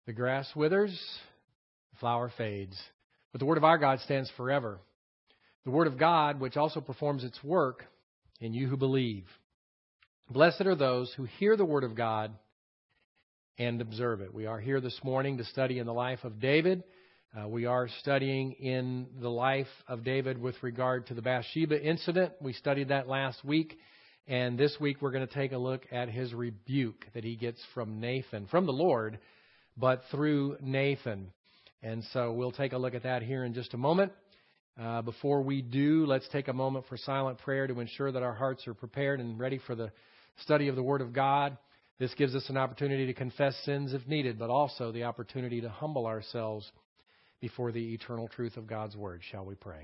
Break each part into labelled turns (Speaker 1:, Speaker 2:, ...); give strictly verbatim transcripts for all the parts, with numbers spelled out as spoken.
Speaker 1: The grass withers, the flower fades, but the word of our God stands forever. The word of God, which also performs its work in you who believe. Blessed are those who hear the word of God and observe it. We are here this morning to study in the life of David. Uh, we are studying in the life of David with regard to the Bathsheba incident. We studied that last week. And this week we're going to take a look at his rebuke that he gets from Nathan, from the Lord, but through Nathan. And so we'll take a look at that here in just a moment. Uh, before we do, let's take a moment for silent prayer to ensure that our hearts are prepared and ready for the study of the Word of God. This gives us an opportunity to confess sins if needed, but also the opportunity to humble ourselves before the eternal truth of God's Word. Shall we pray?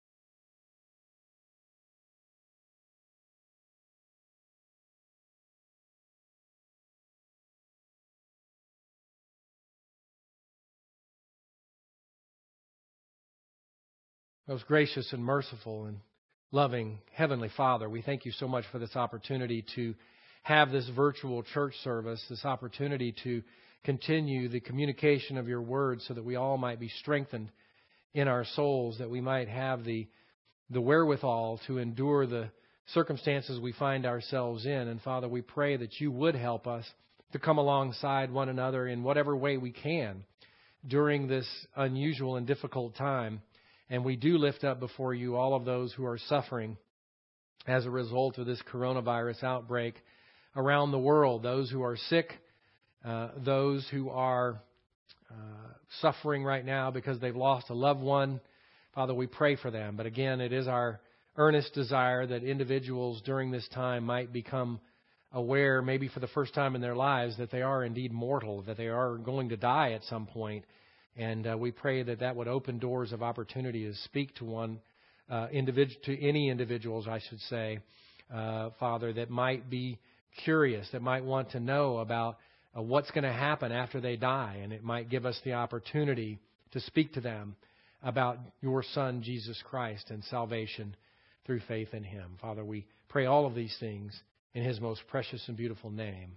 Speaker 1: Most gracious and merciful and loving Heavenly Father, we thank you so much for this opportunity to have this virtual church service, this opportunity to continue the communication of your word so that we all might be strengthened in our souls, that we might have the, the wherewithal to endure the circumstances we find ourselves in. And Father, we pray that you would help us to come alongside one another in whatever way we can during this unusual and difficult time. And we do lift up before you all of those who are suffering as a result of this coronavirus outbreak around the world, those who are sick, uh, those who are uh, suffering right now because they've lost a loved one. Father, we pray for them. But again, it is our earnest desire that individuals during this time might become aware, maybe for the first time in their lives, that they are indeed mortal, that they are going to die at some point. And uh, we pray that that would open doors of opportunity to speak to one uh, individual, to any individuals, I should say, uh, Father, that might be curious, that might want to know about uh, what's going to happen after they die. And it might give us the opportunity to speak to them about your Son, Jesus Christ, and salvation through faith in Him. Father, we pray all of these things in His most precious and beautiful name.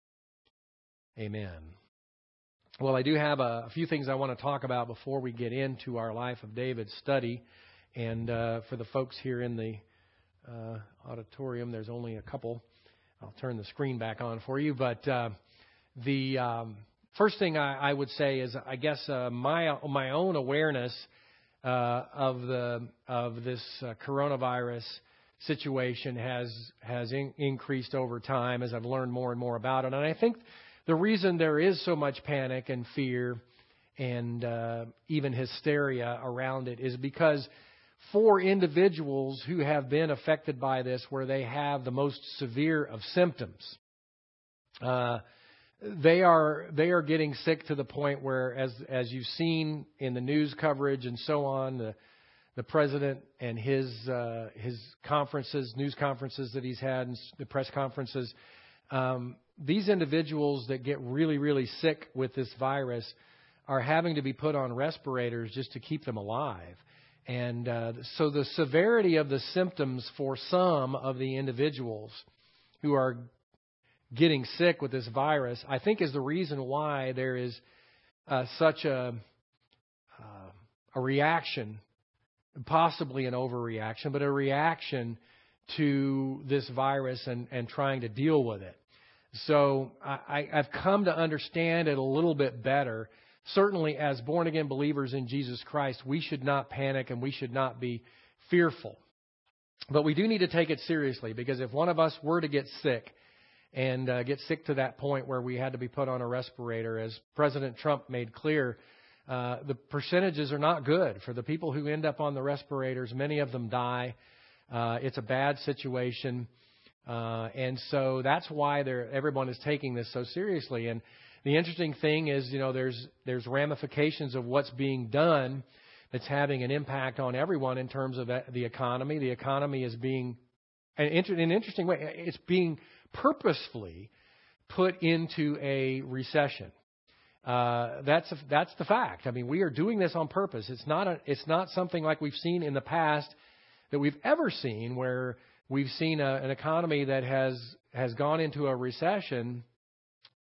Speaker 1: Amen. Well, I do have a, a few things I want to talk about before we get into our Life of David study. And uh, for the folks here in the uh, auditorium, there's only a couple. I'll turn the screen back on for you. But uh, the um, first thing I, I would say is, I guess, uh, my my own awareness uh, of the of this uh, coronavirus situation has has in, increased over time as I've learned more and more about it. And I think the reason there is so much panic and fear and uh, even hysteria around it is because for individuals who have been affected by this, where they have the most severe of symptoms, uh, they are they are getting sick to the point where, as as you've seen in the news coverage and so on, the the president and his uh, his conferences, news conferences that he's had, and the press conferences. Um, These individuals that get really, really sick with this virus are having to be put on respirators just to keep them alive. And uh, so the severity of the symptoms for some of the individuals who are getting sick with this virus, I think, is the reason why there is uh, such a, uh, a reaction, possibly an overreaction, but a reaction to this virus and, and trying to deal with it. So I, I've come to understand it a little bit better. Certainly, as born-again believers in Jesus Christ, we should not panic and we should not be fearful. But we do need to take it seriously, because if one of us were to get sick and uh, get sick to that point where we had to be put on a respirator, as President Trump made clear, uh, the percentages are not good. For the people who end up on the respirators, many of them die. Uh, it's a bad situation. Uh, and so that's why they're, everyone is taking this so seriously. And the interesting thing is, you know, there's there's ramifications of what's being done that's having an impact on everyone in terms of the economy. The economy is being, in an interesting way, it's being purposefully put into a recession. Uh, that's a, that's the fact. I mean, we are doing this on purpose. It's not a, it's not something like we've seen in the past that we've ever seen, where we've seen a, an economy that has has gone into a recession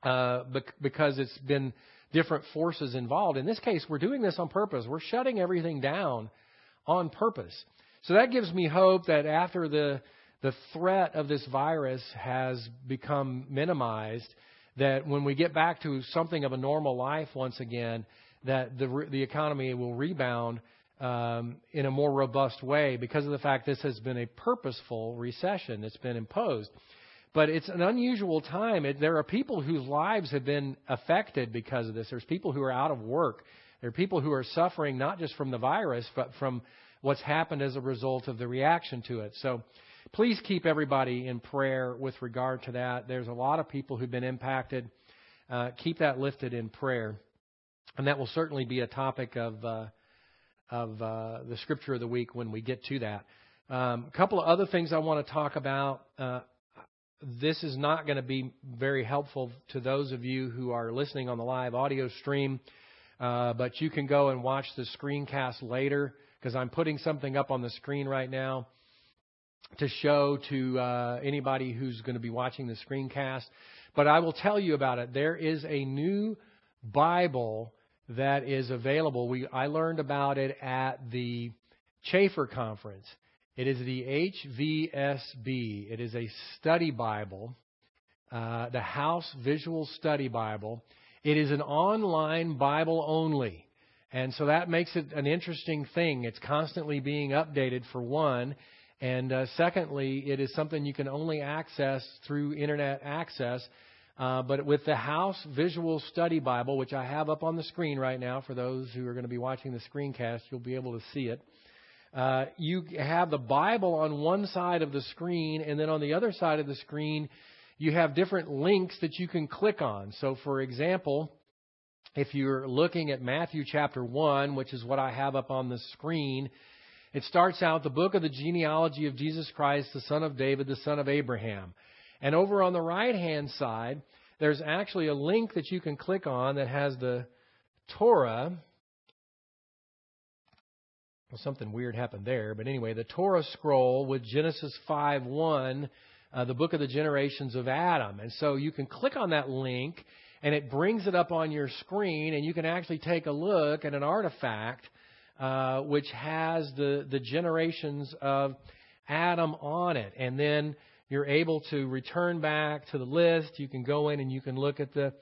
Speaker 1: uh, bec- because it's been different forces involved. In this case, we're doing this on purpose. We're shutting everything down on purpose. So that gives me hope that after the the threat of this virus has become minimized, that when we get back to something of a normal life once again, that the the economy will rebound um, in a more robust way because of the fact this has been a purposeful recession that's been imposed. But it's an unusual time. It, there are people whose lives have been affected because of this. There's people who are out of work. There are people who are suffering not just from the virus, but from what's happened as a result of the reaction to it. So please keep everybody in prayer with regard to that. There's a lot of people who've been impacted. Uh, keep that lifted in prayer. And that will certainly be a topic of uh, of uh, the Scripture of the Week when we get to that. Um, a couple of other things I want to talk about. Uh, this is not going to be very helpful to those of you who are listening on the live audio stream, uh, but you can go and watch the screencast later, because I'm putting something up on the screen right now to show to uh, anybody who's going to be watching the screencast. But I will tell you about it. There is a new Bible that is available. We I learned about it at the Chafer Conference. It is the H V S B. It is a study Bible, uh, the House Visual Study Bible. It is an online Bible only. And so that makes it an interesting thing. It's constantly being updated, for one. And uh, secondly, it is something you can only access through Internet access. Uh, but with the House Visual Study Bible, which I have up on the screen right now, for those who are going to be watching the screencast, you'll be able to see it. Uh, you have the Bible on one side of the screen, and then on the other side of the screen, you have different links that you can click on. So, for example, if you're looking at Matthew chapter one, which is what I have up on the screen, it starts out the book of the genealogy of Jesus Christ, the son of David, the son of Abraham. And over on the right-hand side, there's actually a link that you can click on that has the Torah. Well, something weird happened there. But anyway, the Torah scroll with Genesis five one, uh, the book of the generations of Adam. And so you can click on that link, and it brings it up on your screen, and you can actually take a look at an artifact uh, which has the, the generations of Adam on it. And then you're able to return back to the list. You can go in and you can look at the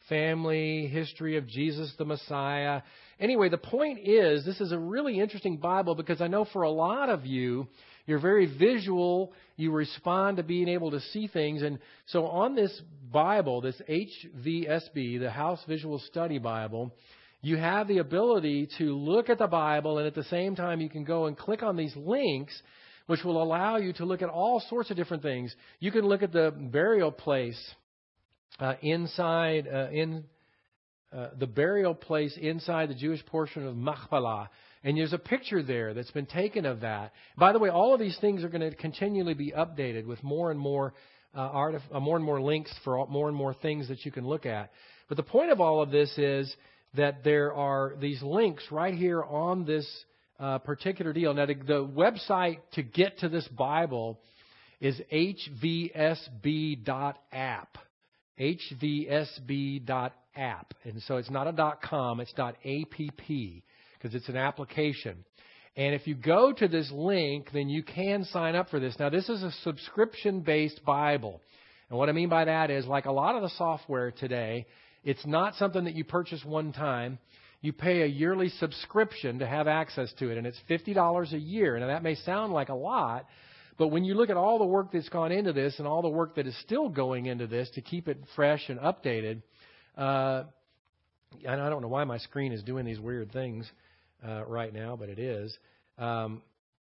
Speaker 1: family history of Jesus the Messiah. Anyway, the point is, this is a really interesting Bible because I know for a lot of you, you're very visual. You respond to being able to see things. And so on this Bible, this H V S B, the House Visual Study Bible, you have the ability to look at the Bible, and at the same time you can go and click on these links, which will allow you to look at all sorts of different things. You can look at the burial place uh, inside, uh, in uh, the burial place inside the Jewish portion of Machpelah. And there's a picture there that's been taken of that. By the way, all of these things are going to continually be updated with more and more uh, artif- uh, more and more links for more and more things that you can look at. But the point of all of this is that there are these links right here on this uh, particular deal. Now, the, the website to get to this Bible is H V S B dot app. H V S B dot app. And so it's not a .com, it's .app, because it's an application. And if you go to this link, then you can sign up for this. Now, this is a subscription-based Bible. And what I mean by that is, like a lot of the software today, it's not something that you purchase one time. You pay a yearly subscription to have access to it, and it's fifty dollars a year. Now, that may sound like a lot, but when you look at all the work that's gone into this and all the work that is still going into this to keep it fresh and updated, uh, and I don't know why my screen is doing these weird things uh, right now, but it is. Um,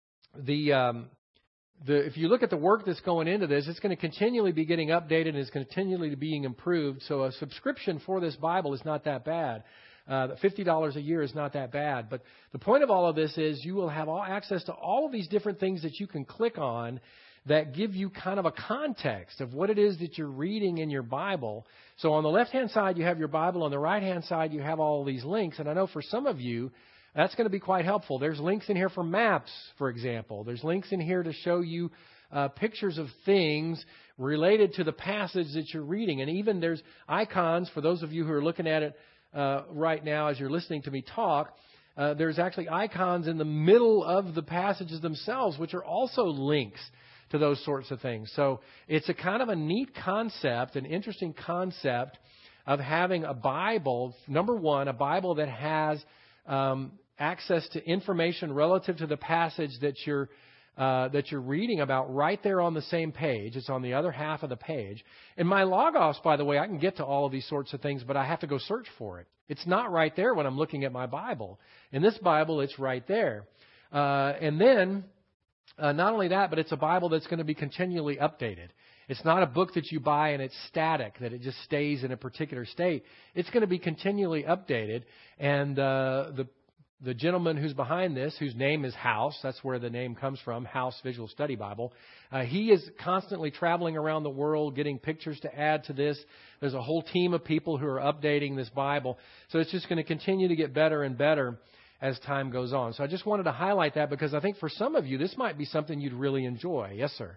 Speaker 1: the um, the if you look at the work that's going into this, it's going to continually be getting updated and it's continually being improved. So a subscription for this Bible is not that bad. Uh, fifty dollars a year is not that bad. But the point of all of this is you will have all access to all of these different things that you can click on that give you kind of a context of what it is that you're reading in your Bible. So on the left-hand side, you have your Bible. On the right-hand side, you have all these links. And I know for some of you, that's going to be quite helpful. There's links in here for maps, for example. There's links in here to show you uh, pictures of things related to the passage that you're reading. And even there's icons, for those of you who are looking at it uh, right now as you're listening to me talk, uh, there's actually icons in the middle of the passages themselves, which are also links to those sorts of things. So it's a kind of a neat concept, an interesting concept of having a Bible, number one, a Bible that has um, access to information relative to the passage that you're uh, that you're reading about right there on the same page. It's on the other half of the page. In my Logos, by the way, I can get to all of these sorts of things, but I have to go search for it. It's not right there when I'm looking at my Bible. In this Bible, it's right there. Uh, and then, uh, not only that, but it's a Bible that's going to be continually updated. It's not a book that you buy and it's static, that it just stays in a particular state. It's going to be continually updated. And uh, the the gentleman who's behind this, whose name is House, that's where the name comes from, House Visual Study Bible, uh, he is constantly traveling around the world getting pictures to add to this. There's a whole team of people who are updating this Bible. So it's just going to continue to get better and better as time goes on. So I just wanted to highlight that because I think for some of you, this might be something you'd really enjoy. Yes, sir.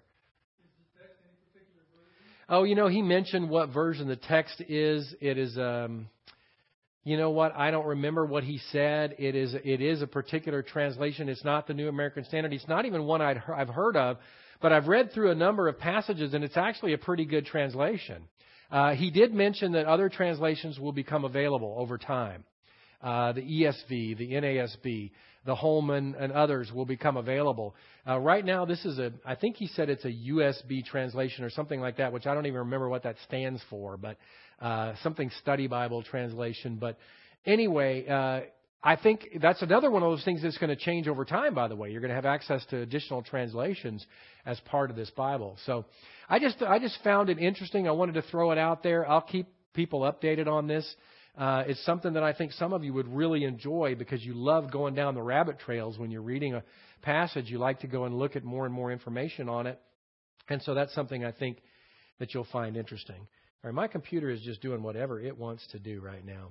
Speaker 1: Oh, you know, he mentioned what version the text is. It is, um, you know what? I don't remember what he said. It is it is a particular translation. It's not the New American Standard. It's not even one I'd, I've heard of. But I've read through a number of passages, and it's actually a pretty good translation. Uh, he did mention that other translations will become available over time. Uh, the E S V, the N A S B, the Holman, and others will become available. Uh, right now, this is a, I think he said it's a U S B translation or something like that, which I don't even remember what that stands for, but uh, something Study Bible translation. But anyway, uh, I think that's another one of those things that's going to change over time, by the way. You're going to have access to additional translations as part of this Bible. So I just, I just found it interesting. I wanted to throw it out there. I'll keep people updated on this. Uh, it's something that I think some of you would really enjoy because you love going down the rabbit trails when you're reading a passage. You like to go and look at more and more information on it. And so that's something I think that you'll find interesting. All right, my computer is just doing whatever it wants to do right now.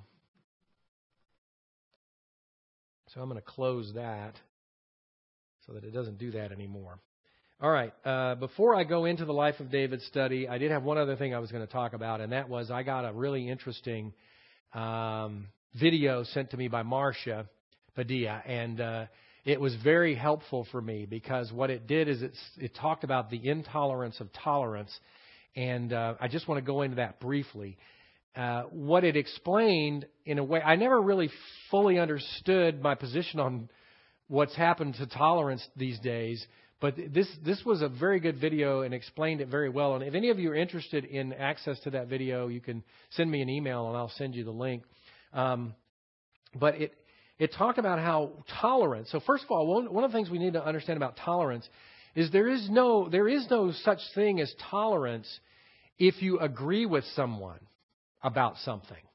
Speaker 1: So I'm going to close that so that it doesn't do that anymore. All right, uh, before I go into the Life of David study, I did have one other thing I was going to talk about, and that was I got a really interesting Um, video sent to me by Marcia Padilla, and uh, it was very helpful for me because what it did is it's, it talked about the intolerance of tolerance, and uh, I just want to go into that briefly. Uh, what it explained in a way, I never really fully understood my position on what's happened to tolerance these days, but this this was a very good video and explained it very well. And if any of you are interested in access to that video, you can send me an email and I'll send you the link. Um, but it it talked about how tolerance. So first of all, one, one of the things we need to understand about tolerance is there is no there is no such thing as tolerance if you agree with someone about something.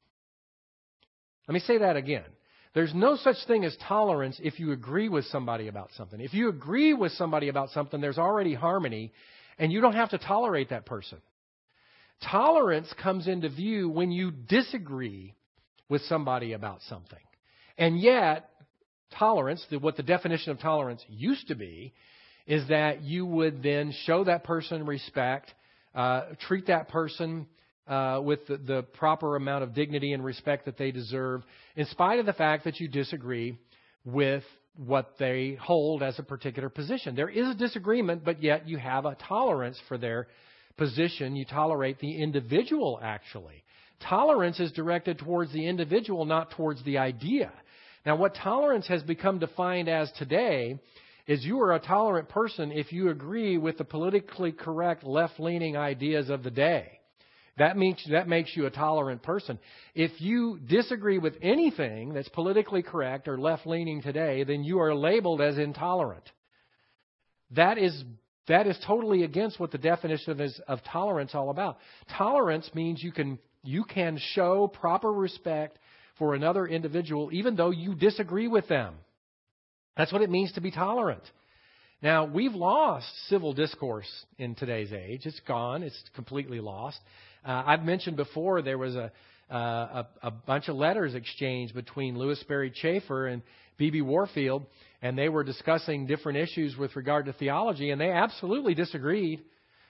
Speaker 1: Let me say that again. There's no such thing as tolerance if you agree with somebody about something. If you agree with somebody about something, there's already harmony, and you don't have to tolerate that person. Tolerance comes into view when you disagree with somebody about something. And yet, tolerance, what the definition of tolerance used to be, is that you would then show that person respect, uh, treat that person Uh, with the, the proper amount of dignity and respect that they deserve, in spite of the fact that you disagree with what they hold as a particular position. There is a disagreement, but yet you have a tolerance for their position. You tolerate the individual, actually. Tolerance is directed towards the individual, not towards the idea. Now, what tolerance has become defined as today is you are a tolerant person if you agree with the politically correct left-leaning ideas of the day. That means that makes you a tolerant person. If you disagree with anything that's politically correct or left-leaning today, then you are labeled as intolerant. That is that is totally against what the definition of, is, of tolerance all about. Tolerance means you can you can show proper respect for another individual even though you disagree with them. That's what it means to be tolerant. Now, we've lost civil discourse in today's age. It's gone. It's completely lost. Uh, I've mentioned before there was a, uh, a a bunch of letters exchanged between Louis Sperry Chafer and B B Warfield, and they were discussing different issues with regard to theology, and they absolutely disagreed.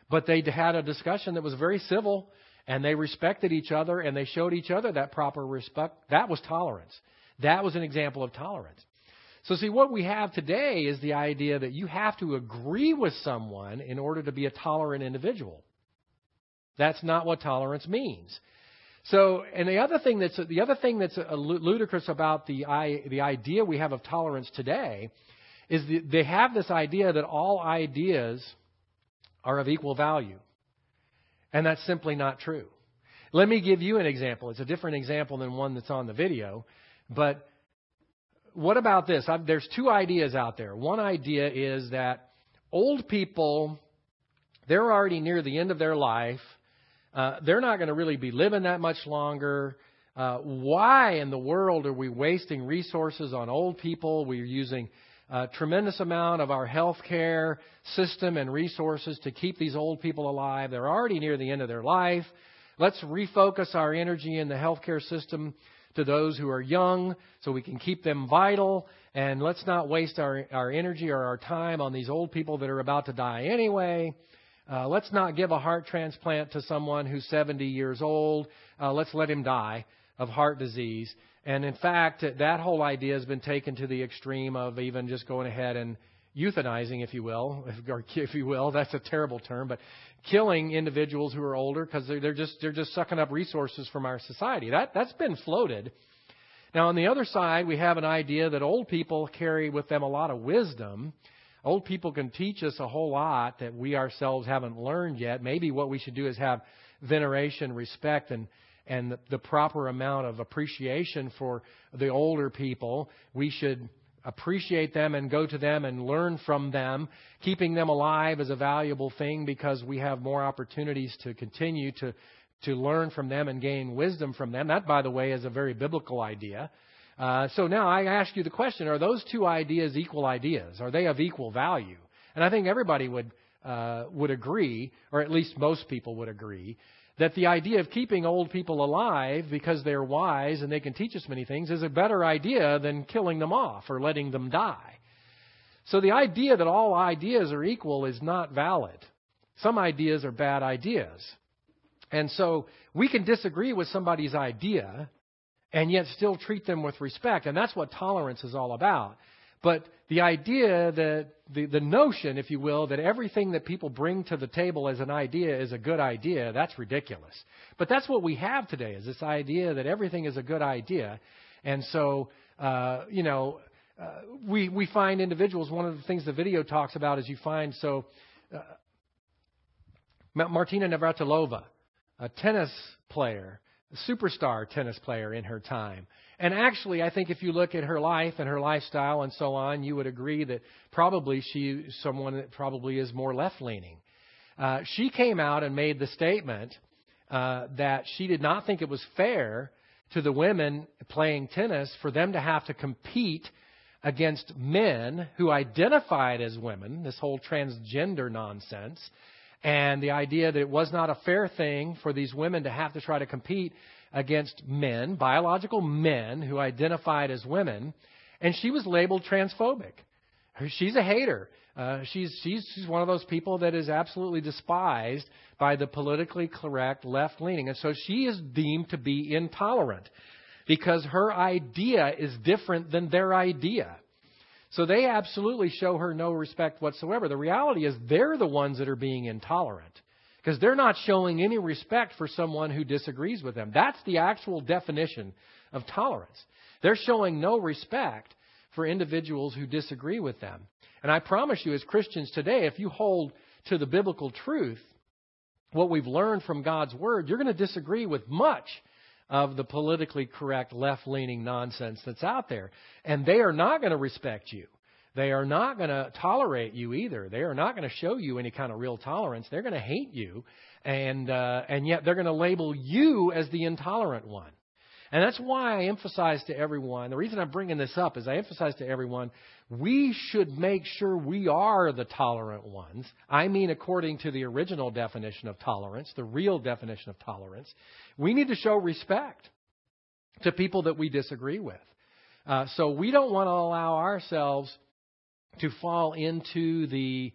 Speaker 1: But they had a discussion that was very civil, and they respected each other, and they showed each other that proper respect. That was tolerance. That was an example of tolerance. So see, what we have today is the idea that you have to agree with someone in order to be a tolerant individual. That's not what tolerance means. So, and the other thing that's the other thing that's ludicrous about the the idea we have of tolerance today is that they have this idea that all ideas are of equal value, and that's simply not true. Let me give you an example. It's a different example than one that's on the video, but what about this? I've, there's two ideas out there. One idea is that old people, they're already near the end of their life. Uh, they're not going to really be living that much longer. Uh, why in the world are we wasting resources on old people? We're using a tremendous amount of our health care system and resources to keep these old people alive. They're already near the end of their life. Let's refocus our energy in the healthcare system to those who are young so we can keep them vital. And let's not waste our, our energy or our time on these old people that are about to die anyway. Uh, let's not give a heart transplant to someone who's seventy years old. Uh, let's let him die of heart disease. And in fact, that whole idea has been taken to the extreme of even just going ahead and euthanizing, if you will, or if you will, that's a terrible term, but killing individuals who are older because they're, they're just they're just sucking up resources from our society. That that's been floated. Now, on the other side, we have an idea that old people carry with them a lot of wisdom. Old people can teach us a whole lot that we ourselves haven't learned yet. Maybe what we should do is have veneration, respect, and and the, the proper amount of appreciation for the older people. We should appreciate them and go to them and learn from them. Keeping them alive is a valuable thing because we have more opportunities to continue to, to learn from them and gain wisdom from them. That, by the way, is a very biblical idea. Uh, so now I ask you the question, are those two ideas equal ideas? Are they of equal value? And I think everybody would uh, would agree, or at least most people would agree, that the idea of keeping old people alive because they're wise and they can teach us many things is a better idea than killing them off or letting them die. So the idea that all ideas are equal is not valid. Some ideas are bad ideas. And so we can disagree with somebody's idea and yet still treat them with respect. And that's what tolerance is all about. But the idea that the, the notion, if you will, that everything that people bring to the table as an idea is a good idea, that's ridiculous. But that's what we have today, is this idea that everything is a good idea. And so, uh, you know, uh, we, we find individuals, one of the things the video talks about is you find, so uh, Martina Navratilova, a tennis player, a superstar tennis player in her time. And actually, I think if you look at her life and her lifestyle and so on, you would agree that probably she someone that probably is more left-leaning. Uh, she came out and made the statement uh, that she did not think it was fair to the women playing tennis for them to have to compete against men who identified as women, this whole transgender nonsense, and the idea that it was not a fair thing for these women to have to try to compete against men, biological men who identified as women, and she was labeled transphobic. She's a hater. Uh, she's, she's, she's one of those people that is absolutely despised by the politically correct left-leaning. And so she is deemed to be intolerant because her idea is different than their idea. So they absolutely show her no respect whatsoever. The reality is they're the ones that are being intolerant because they're not showing any respect for someone who disagrees with them. That's the actual definition of tolerance. They're showing no respect for individuals who disagree with them. And I promise you, as Christians today, if you hold to the biblical truth, what we've learned from God's Word, you're going to disagree with much of the politically correct left-leaning nonsense that's out there. And they are not going to respect you. They are not going to tolerate you either. They are not going to show you any kind of real tolerance. They're going to hate you. And uh, and yet they're going to label you as the intolerant one. And that's why I emphasize to everyone, the reason I'm bringing this up is I emphasize to everyone, we should make sure we are the tolerant ones. I mean, according to the original definition of tolerance, the real definition of tolerance, we need to show respect to people that we disagree with. Uh, so we don't want to allow ourselves to fall into the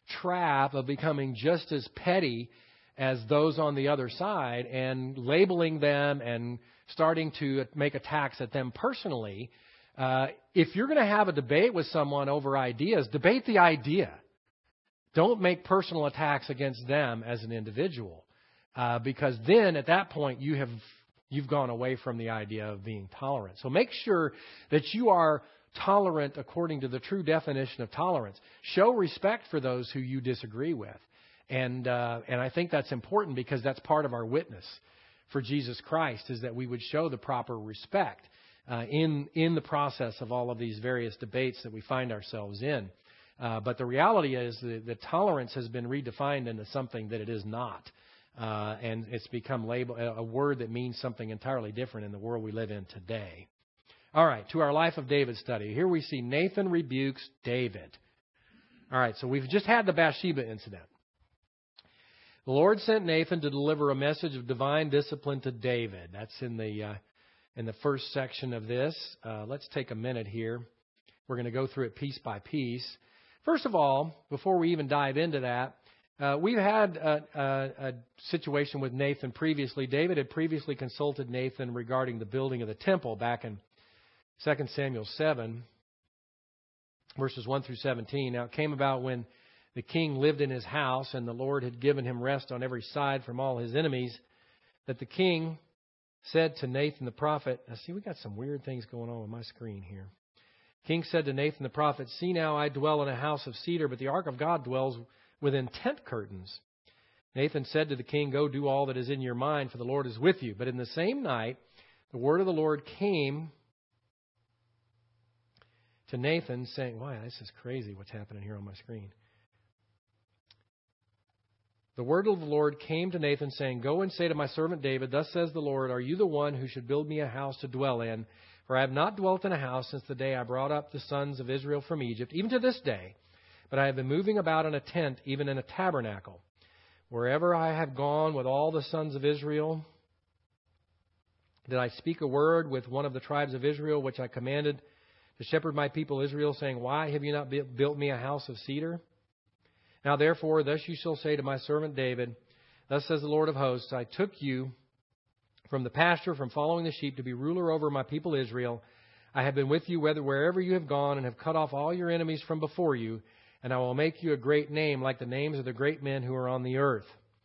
Speaker 1: trap of becoming just as petty as those on the other side and labeling them and starting to make attacks at them personally. Uh, if you're going to have a debate with someone over ideas, debate the idea. Don't make personal attacks against them as an individual, uh, because then at that point you have you've gone away from the idea of being tolerant. So make sure that you are tolerant according to the true definition of tolerance. Show respect for those who you disagree with. And uh, and I think that's important because that's part of our witness for Jesus Christ, is that we would show the proper respect uh, in in the process of all of these various debates that we find ourselves in. Uh, but the reality is that, that tolerance has been redefined into something that it is not. Uh, and it's become label, a word that means something entirely different in the world we live in today. All right, to our Life of David study. Here we see Nathan rebukes David. All right, so we've just had the Bathsheba incident. The Lord sent Nathan to deliver a message of divine discipline to David. That's in the uh, in the first section of this. Uh, let's take a minute here. We're going to go through it piece by piece. First of all, before we even dive into that, uh, we've had a, a, a situation with Nathan previously. David had previously consulted Nathan regarding the building of the temple back in Second Samuel seven, verses one through seventeen. Now, it came about when the king lived in his house and the Lord had given him rest on every side from all his enemies, that the king said to Nathan the prophet, now see, we got some weird things going on with my screen here. King said to Nathan the prophet, see now I dwell in a house of cedar, but the ark of God dwells within tent curtains. Nathan said to the king, go do all that is in your mind, for the Lord is with you. But in the same night, the word of the Lord came to Nathan saying, wow, this is crazy what's happening here on my screen. The word of the Lord came to Nathan saying, go and say to my servant David, thus says the Lord, are you the one who should build me a house to dwell in? For I have not dwelt in a house since the day I brought up the sons of Israel from Egypt, even to this day. But I have been moving about in a tent, even in a tabernacle. Wherever I have gone with all the sons of Israel, did I speak a word with one of the tribes of Israel, which I commanded to shepherd my people Israel, saying, why have you not built me a house of cedar? Now therefore, thus you shall say to my servant David, thus says the Lord of hosts, I took you from the pasture, from following the sheep, to be ruler over my people Israel. I have been with you whether wherever you have gone, and have cut off all your enemies from before you, and I will make you a great name, like the names of the great men who are on the earth.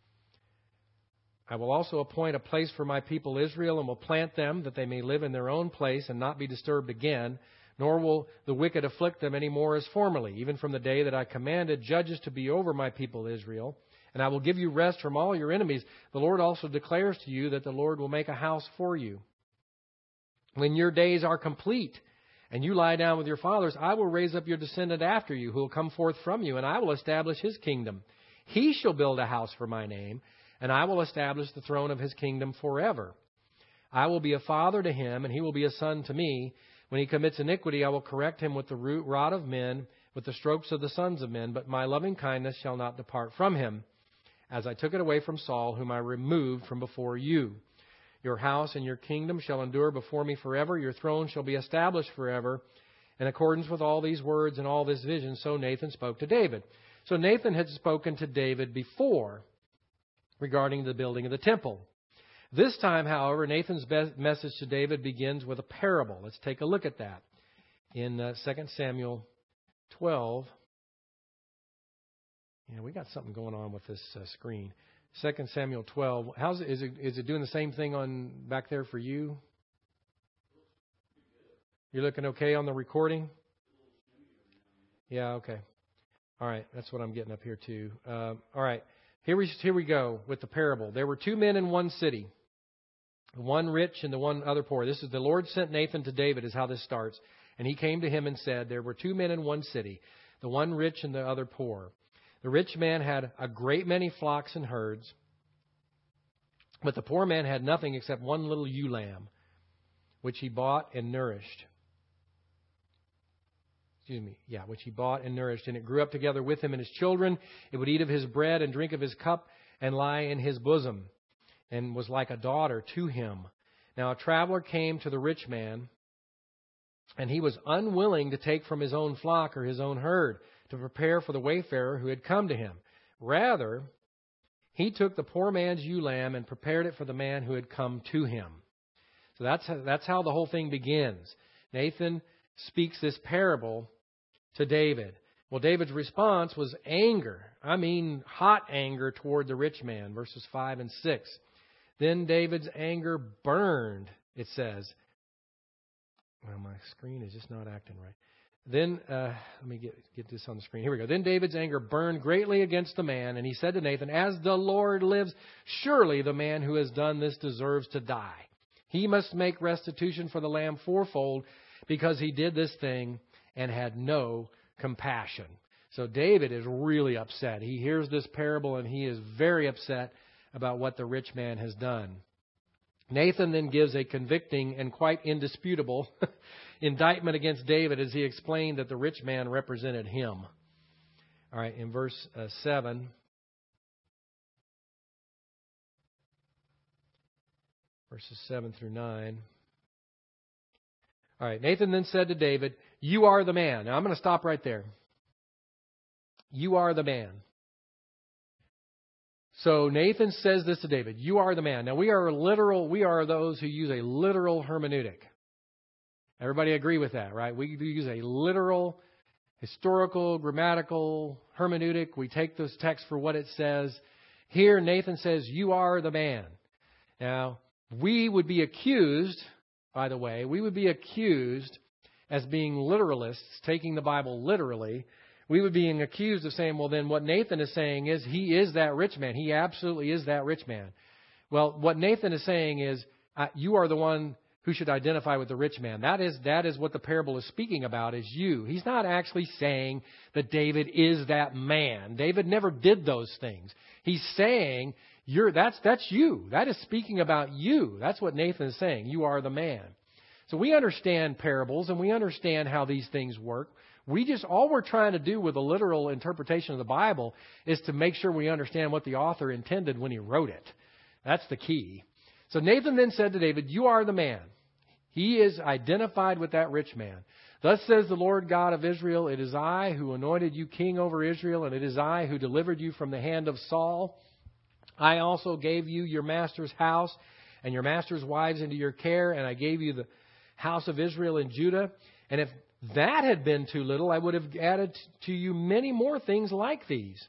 Speaker 1: I will also appoint a place for my people Israel, and will plant them, that they may live in their own place and not be disturbed again, nor will the wicked afflict them any more as formerly, even from the day that I commanded judges to be over my people Israel. And I will give you rest from all your enemies. The Lord also declares to you that the Lord will make a house for you. When your days are complete and you lie down with your fathers, I will raise up your descendant after you, who will come forth from you, and I will establish his kingdom. He shall build a house for my name, and I will establish the throne of his kingdom forever. I will be a father to him, and he will be a son to me. When he commits iniquity, I will correct him with the rod of men, with the strokes of the sons of men, but my loving kindness shall not depart from him, as I took it away from Saul, whom I removed from before you. Your house and your kingdom shall endure before me forever. Your throne shall be established forever. In accordance with all these words and all this vision, so Nathan spoke to David. So Nathan had spoken to David before regarding the building of the temple. This time, however, Nathan's message to David begins with a parable. Let's take a look at that in uh, Second Samuel twelve. Yeah, we got something going on with this uh, screen. Second Samuel twelve. How's it, is it? Is it doing the same thing on back there for you? You're looking okay on the recording? Yeah. Okay. All right. That's what I'm getting up here too. Uh, all right. Here we here we go with the parable. There were two men in one city, the one rich and the one other poor. This is the Lord sent Nathan to David, is how this starts. And he came to him and said, there were two men in one city, the one rich and the other poor. The rich man had a great many flocks and herds, but the poor man had nothing except one little ewe lamb, which he bought and nourished. Excuse me, yeah, which he bought and nourished. And it grew up together with him and his children. It would eat of his bread and drink of his cup and lie in his bosom, and was like a daughter to him. Now a traveler came to the rich man, and he was unwilling to take from his own flock or his own herd to prepare for the wayfarer who had come to him. Rather, he took the poor man's ewe lamb and prepared it for the man who had come to him. So that's how, that's how the whole thing begins. Nathan speaks this parable to David. Well, David's response was anger. I mean, hot anger toward the rich man, verses five and six. Then David's anger burned, it says. Well, my screen is just not acting right. Then, uh, let me get, get this on the screen. Here we go. Then David's anger burned greatly against the man, and he said to Nathan, "As the Lord lives, surely the man who has done this deserves to die. He must make restitution for the lamb fourfold, because he did this thing and had no compassion." So David is really upset. He hears this parable, and he is very upset about what the rich man has done. Nathan then gives a convicting and quite indisputable indictment against David as he explained that the rich man represented him. All right, in verse uh, seven. Verses seven through nine. All right, Nathan then said to David, "You are the man." Now I'm going to stop right there. You are the man. So Nathan says this to David, "You are the man." Now we are literal, we are those who use a literal hermeneutic. Everybody agree with that, right? We use a literal, historical, grammatical hermeneutic. We take this text for what it says. Here Nathan says, "You are the man." Now, we would be accused, by the way, we would be accused as being literalists, taking the Bible literally. We would be accused of saying, well, then what Nathan is saying is he is that rich man. He absolutely is that rich man. Well, what Nathan is saying is uh, you are the one who should identify with the rich man. That is, that is what the parable is speaking about, is you. He's not actually saying that David is that man. David never did those things. He's saying you're that's that's you. That is speaking about you. That's what Nathan is saying. You are the man. So we understand parables and we understand how these things work. We just, all we're trying to do with a literal interpretation of the Bible is to make sure we understand what the author intended when he wrote it. That's the key. So Nathan then said to David, "You are the man." He is identified with that rich man. "Thus says the Lord God of Israel, it is I who anointed you king over Israel, and it is I who delivered you from the hand of Saul. I also gave you your master's house and your master's wives into your care, and I gave you the house of Israel and Judah. And if that had been too little, I would have added to you many more things like these.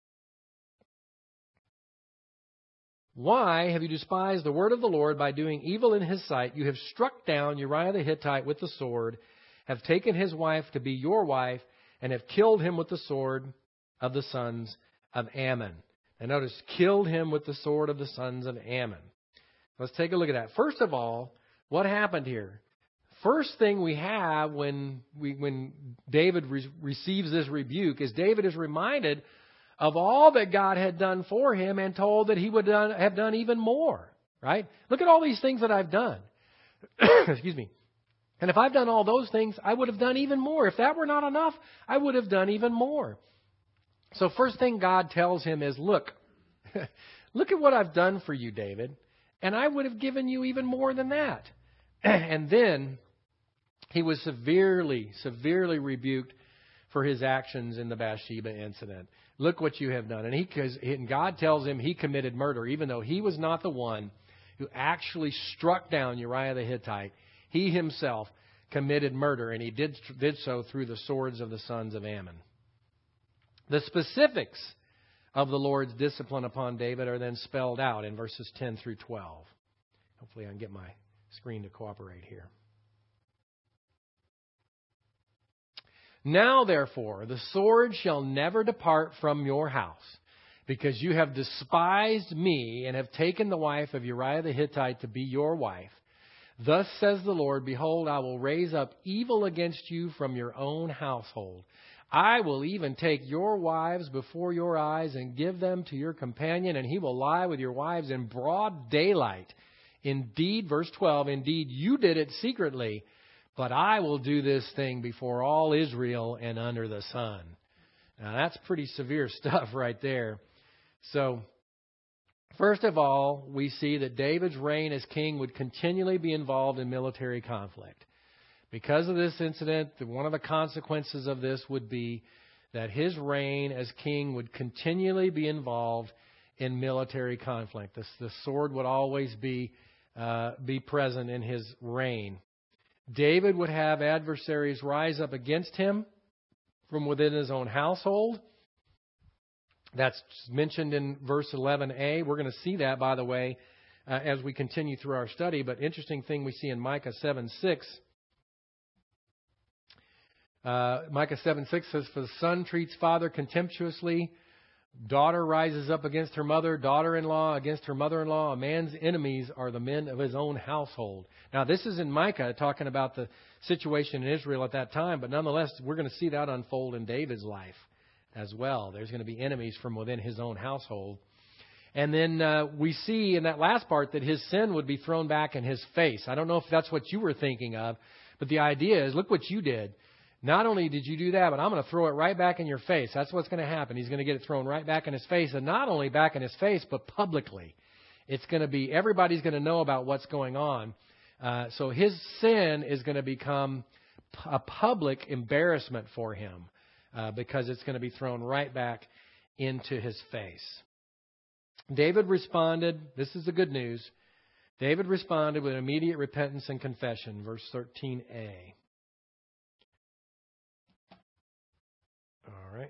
Speaker 1: Why have you despised the word of the Lord by doing evil in his sight? You have struck down Uriah the Hittite with the sword, have taken his wife to be your wife, and have killed him with the sword of the sons of Ammon." And notice, killed him with the sword of the sons of Ammon. Let's take a look at that. First of all, what happened here? First thing we have when we, when David re- receives this rebuke is David is reminded of all that God had done for him and told that he would done, have done even more. Right? Look at all these things that I've done. Excuse me. And if I've done all those things, I would have done even more. If that were not enough, I would have done even more. So first thing God tells him is, look, look at what I've done for you, David, and I would have given you even more than that. And then he was severely, severely rebuked for his actions in the Bathsheba incident. Look what you have done. And, he, and God tells him he committed murder, even though he was not the one who actually struck down Uriah the Hittite. He himself committed murder, and he did, did so through the swords of the sons of Ammon. The specifics of the Lord's discipline upon David are then spelled out in verses ten through twelve. Hopefully I can get my screen to cooperate here. "Now, therefore, the sword shall never depart from your house, because you have despised me and have taken the wife of Uriah the Hittite to be your wife. Thus says the Lord, behold, I will raise up evil against you from your own household. I will even take your wives before your eyes and give them to your companion, and he will lie with your wives in broad daylight. Indeed," verse twelve, "indeed you did it secretly, but I will do this thing before all Israel and under the sun." Now that's pretty severe stuff right there. So, first of all, we see that David's reign as king would continually be involved in military conflict. Because of this incident, one of the consequences of this would be that his reign as king would continually be involved in military conflict. The, the sword would always be uh, be present in his reign. David would have adversaries rise up against him from within his own household. That's mentioned in verse eleven a. We're going to see that, by the way, uh, as we continue through our study. But interesting thing we see in Micah seven six. Uh, Micah seven six says, "For the son treats father contemptuously. Daughter rises up against her mother, daughter-in-law against her mother-in-law. A man's enemies are the men of his own household." Now, this is in Micah talking about the situation in Israel at that time, but nonetheless, we're going to see that unfold in David's life as well. There's going to be enemies from within his own household. And then uh, we see in that last part that his sin would be thrown back in his face. I don't know if that's what you were thinking of, but the idea is, look what you did. Not only did you do that, but I'm going to throw it right back in your face. That's what's going to happen. He's going to get it thrown right back in his face. And not only back in his face, but publicly. It's going to be, everybody's going to know about what's going on. Uh, so his sin is going to become a public embarrassment for him uh, because it's going to be thrown right back into his face. David responded, this is the good news. David responded with immediate repentance and confession, verse thirteen a. All right.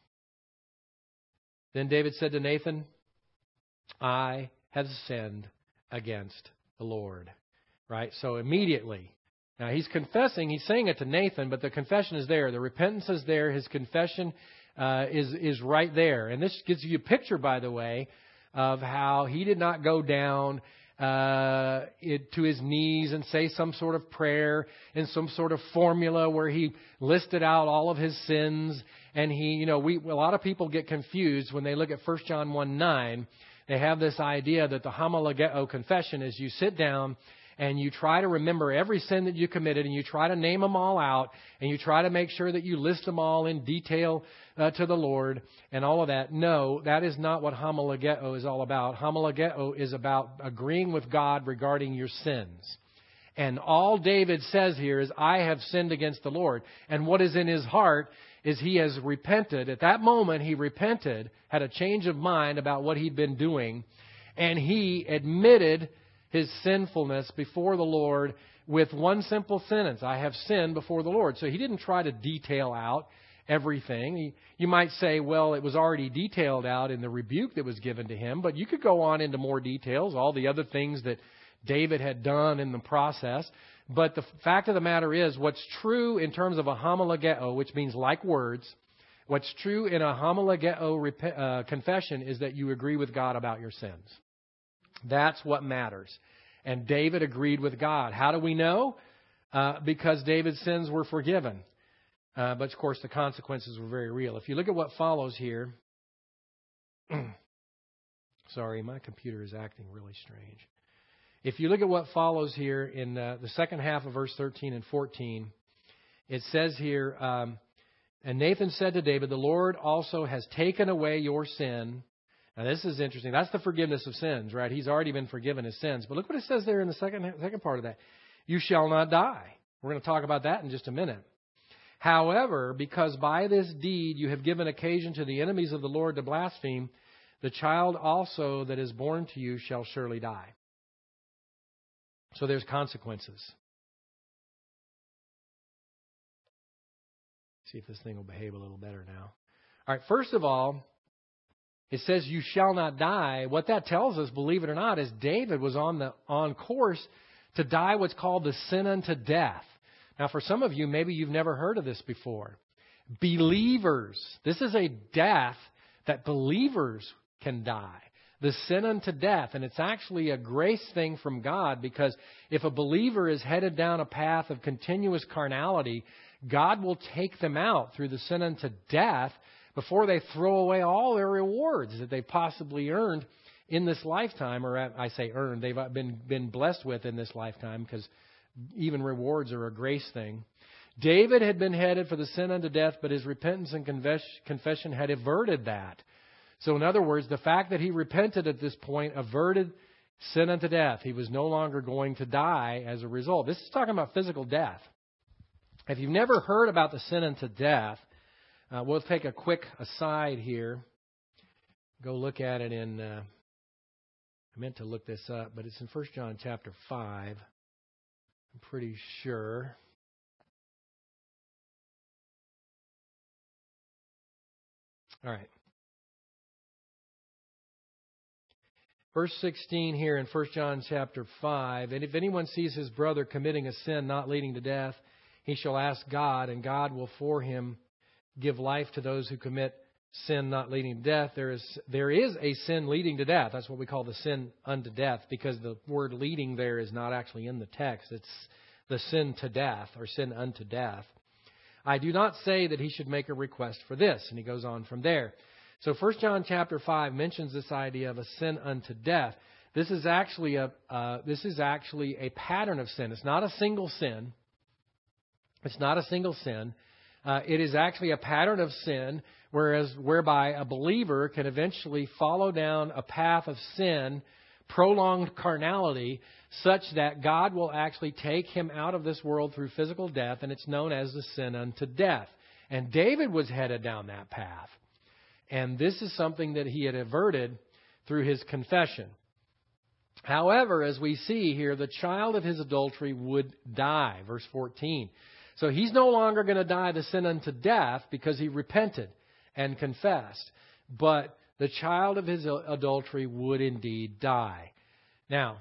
Speaker 1: Then David said to Nathan, "I have sinned against the Lord." Right? So immediately. Now he's confessing, he's saying it to Nathan, but the confession is there. The repentance is there. His confession uh, is, is right there. And this gives you a picture, by the way, of how he did not go down uh, it, to his knees and say some sort of prayer in some sort of formula where he listed out all of his sins. And he, you know, we, a lot of people get confused when they look at First John one nine. They have this idea that the homologeo confession is you sit down and you try to remember every sin that you committed and you try to name them all out and you try to make sure that you list them all in detail uh, to the Lord and all of that. No, that is not what homologeo is all about. Homologeo is about agreeing with God regarding your sins. And all David says here is, I have sinned against the Lord. And what is in his heart is he has repented. At that moment, he repented, had a change of mind about what he'd been doing, and he admitted his sinfulness before the Lord with one simple sentence, I have sinned before the Lord. So he didn't try to detail out everything. He, you might say, well, it was already detailed out in the rebuke that was given to him, but you could go on into more details, all the other things that David had done in the process. But the fact of the matter is, what's true in terms of a homologeo, which means like words, what's true in a homologeo rep- uh, confession is that you agree with God about your sins. That's what matters. And David agreed with God. How do we know? Uh, because David's sins were forgiven. Uh, but, of course, the consequences were very real. If you look at what follows here. Sorry, my computer is acting really strange. If you look at what follows here in uh, the second half of verse thirteen and fourteen, it says here, um, and Nathan said to David, the Lord also has taken away your sin. Now, this is interesting. That's the forgiveness of sins, right? He's already been forgiven his sins. But look what it says there in the second, second part of that. You shall not die. We're going to talk about that in just a minute. However, because by this deed you have given occasion to the enemies of the Lord to blaspheme, the child also that is born to you shall surely die. So there's consequences. See if this thing will behave a little better now. All right, first of all, it says you shall not die. What that tells us, believe it or not, is David was on the on course to die what's called the sin unto death. Now, for some of you, maybe you've never heard of this before. Believers, this is a death that believers can die. The sin unto death. And it's actually a grace thing from God, because if a believer is headed down a path of continuous carnality, God will take them out through the sin unto death before they throw away all their rewards that they possibly earned in this lifetime, or I say earned, they've been, been blessed with in this lifetime, because even rewards are a grace thing. David had been headed for the sin unto death, but his repentance and confession had averted that. So in other words, the fact that he repented at this point averted sin unto death. He was no longer going to die as a result. This is talking about physical death. If you've never heard about the sin unto death, Uh, we'll take a quick aside here. Go look at it in, uh, I meant to look this up, but it's in First John chapter five. I'm pretty sure. All right. Verse sixteen here in First John chapter five, and if anyone sees his brother committing a sin not leading to death, he shall ask God, and God will for him give life to those who commit sin not leading to death. There is there is a sin leading to death. That's what we call the sin unto death, because the word leading there is not actually in the text. It's the sin to death, or sin unto death. I do not say that he should make a request for this. And he goes on from there. So First John chapter five mentions this idea of a sin unto death. This is actually a uh, this is actually a pattern of sin. It's not a single sin. It's not a single sin. Uh, it is actually a pattern of sin, whereas whereby a believer can eventually follow down a path of sin, prolonged carnality, such that God will actually take him out of this world through physical death, and it's known as the sin unto death. And David was headed down that path. And this is something that he had averted through his confession. However, as we see here, the child of his adultery would die. Verse fourteen. So he's no longer going to die the sin unto death because he repented and confessed. But the child of his adultery would indeed die. Now,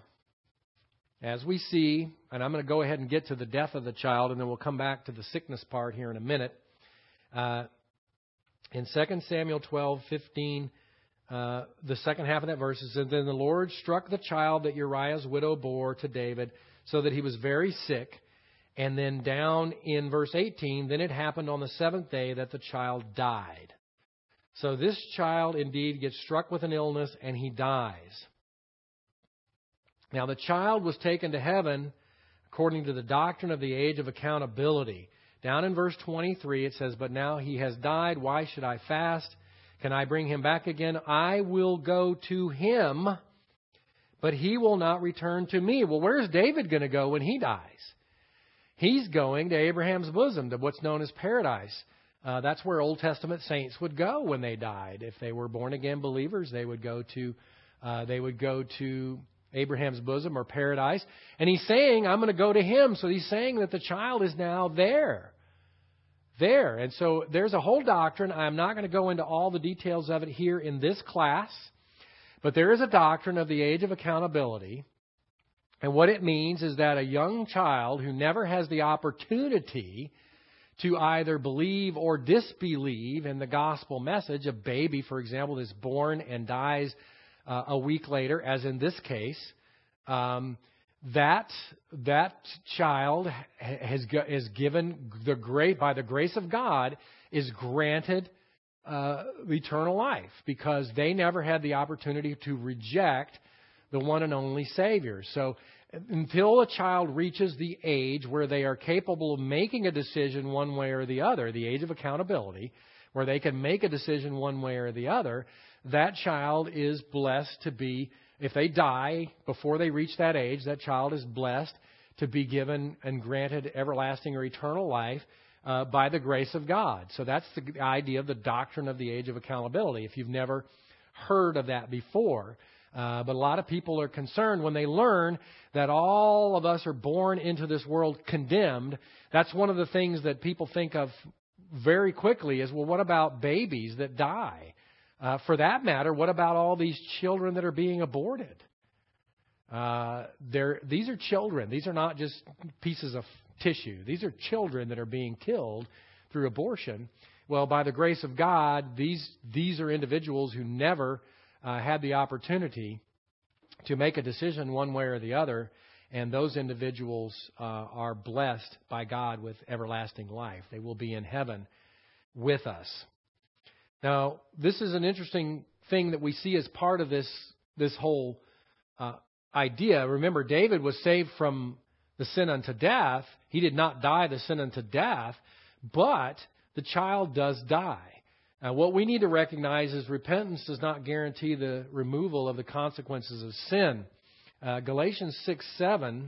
Speaker 1: as we see, and I'm going to go ahead and get to the death of the child, and then we'll come back to the sickness part here in a minute. Uh, In Second Samuel twelve fifteen, uh, the second half of that verse says, "Then the Lord struck the child that Uriah's widow bore to David, so that he was very sick." And then down in verse eighteen, "Then it happened on the seventh day that the child died." So this child indeed gets struck with an illness and he dies. Now the child was taken to heaven according to the doctrine of the age of accountability. Down in verse twenty-three, it says, "But now he has died. Why should I fast? Can I bring him back again? I will go to him, but he will not return to me." Well, where's David going to go when he dies? He's going to Abraham's bosom, to what's known as paradise. Uh, that's where Old Testament saints would go when they died. If they were born again believers, they would go to uh, they would go to Abraham's bosom or paradise. And he's saying, "I'm going to go to him." So he's saying that the child is now there. There. And so there's a whole doctrine. I'm not going to go into all the details of it here in this class, but there is a doctrine of the age of accountability. And what it means is that a young child who never has the opportunity to either believe or disbelieve in the gospel message, a baby, for example, is born and dies uh, a week later, as in this case, um, that that child has is given the grace by the grace of God is granted uh, eternal life, because they never had the opportunity to reject the one and only Savior. So until a child reaches the age where they are capable of making a decision one way or the other, the age of accountability, where they can make a decision one way or the other, that child is blessed to be, if they die before they reach that age, that child is blessed to be given and granted everlasting or eternal life uh, by the grace of God. So that's the idea of the doctrine of the age of accountability, if you've never heard of that before. Uh, but a lot of people are concerned when they learn that all of us are born into this world condemned. That's one of the things that people think of very quickly is, well, what about babies that die? Uh, for that matter, what about all these children that are being aborted? Uh, they're, these are children. These are not just pieces of tissue. These are children that are being killed through abortion. Well, by the grace of God, these these are individuals who never uh, had the opportunity to make a decision one way or the other, and those individuals uh, are blessed by God with everlasting life. They will be in heaven with us. Now, this is an interesting thing that we see as part of this this whole uh, idea. Remember, David was saved from the sin unto death. He did not die the sin unto death, but the child does die. Now, what we need to recognize is repentance does not guarantee the removal of the consequences of sin. Uh, Galatians six seven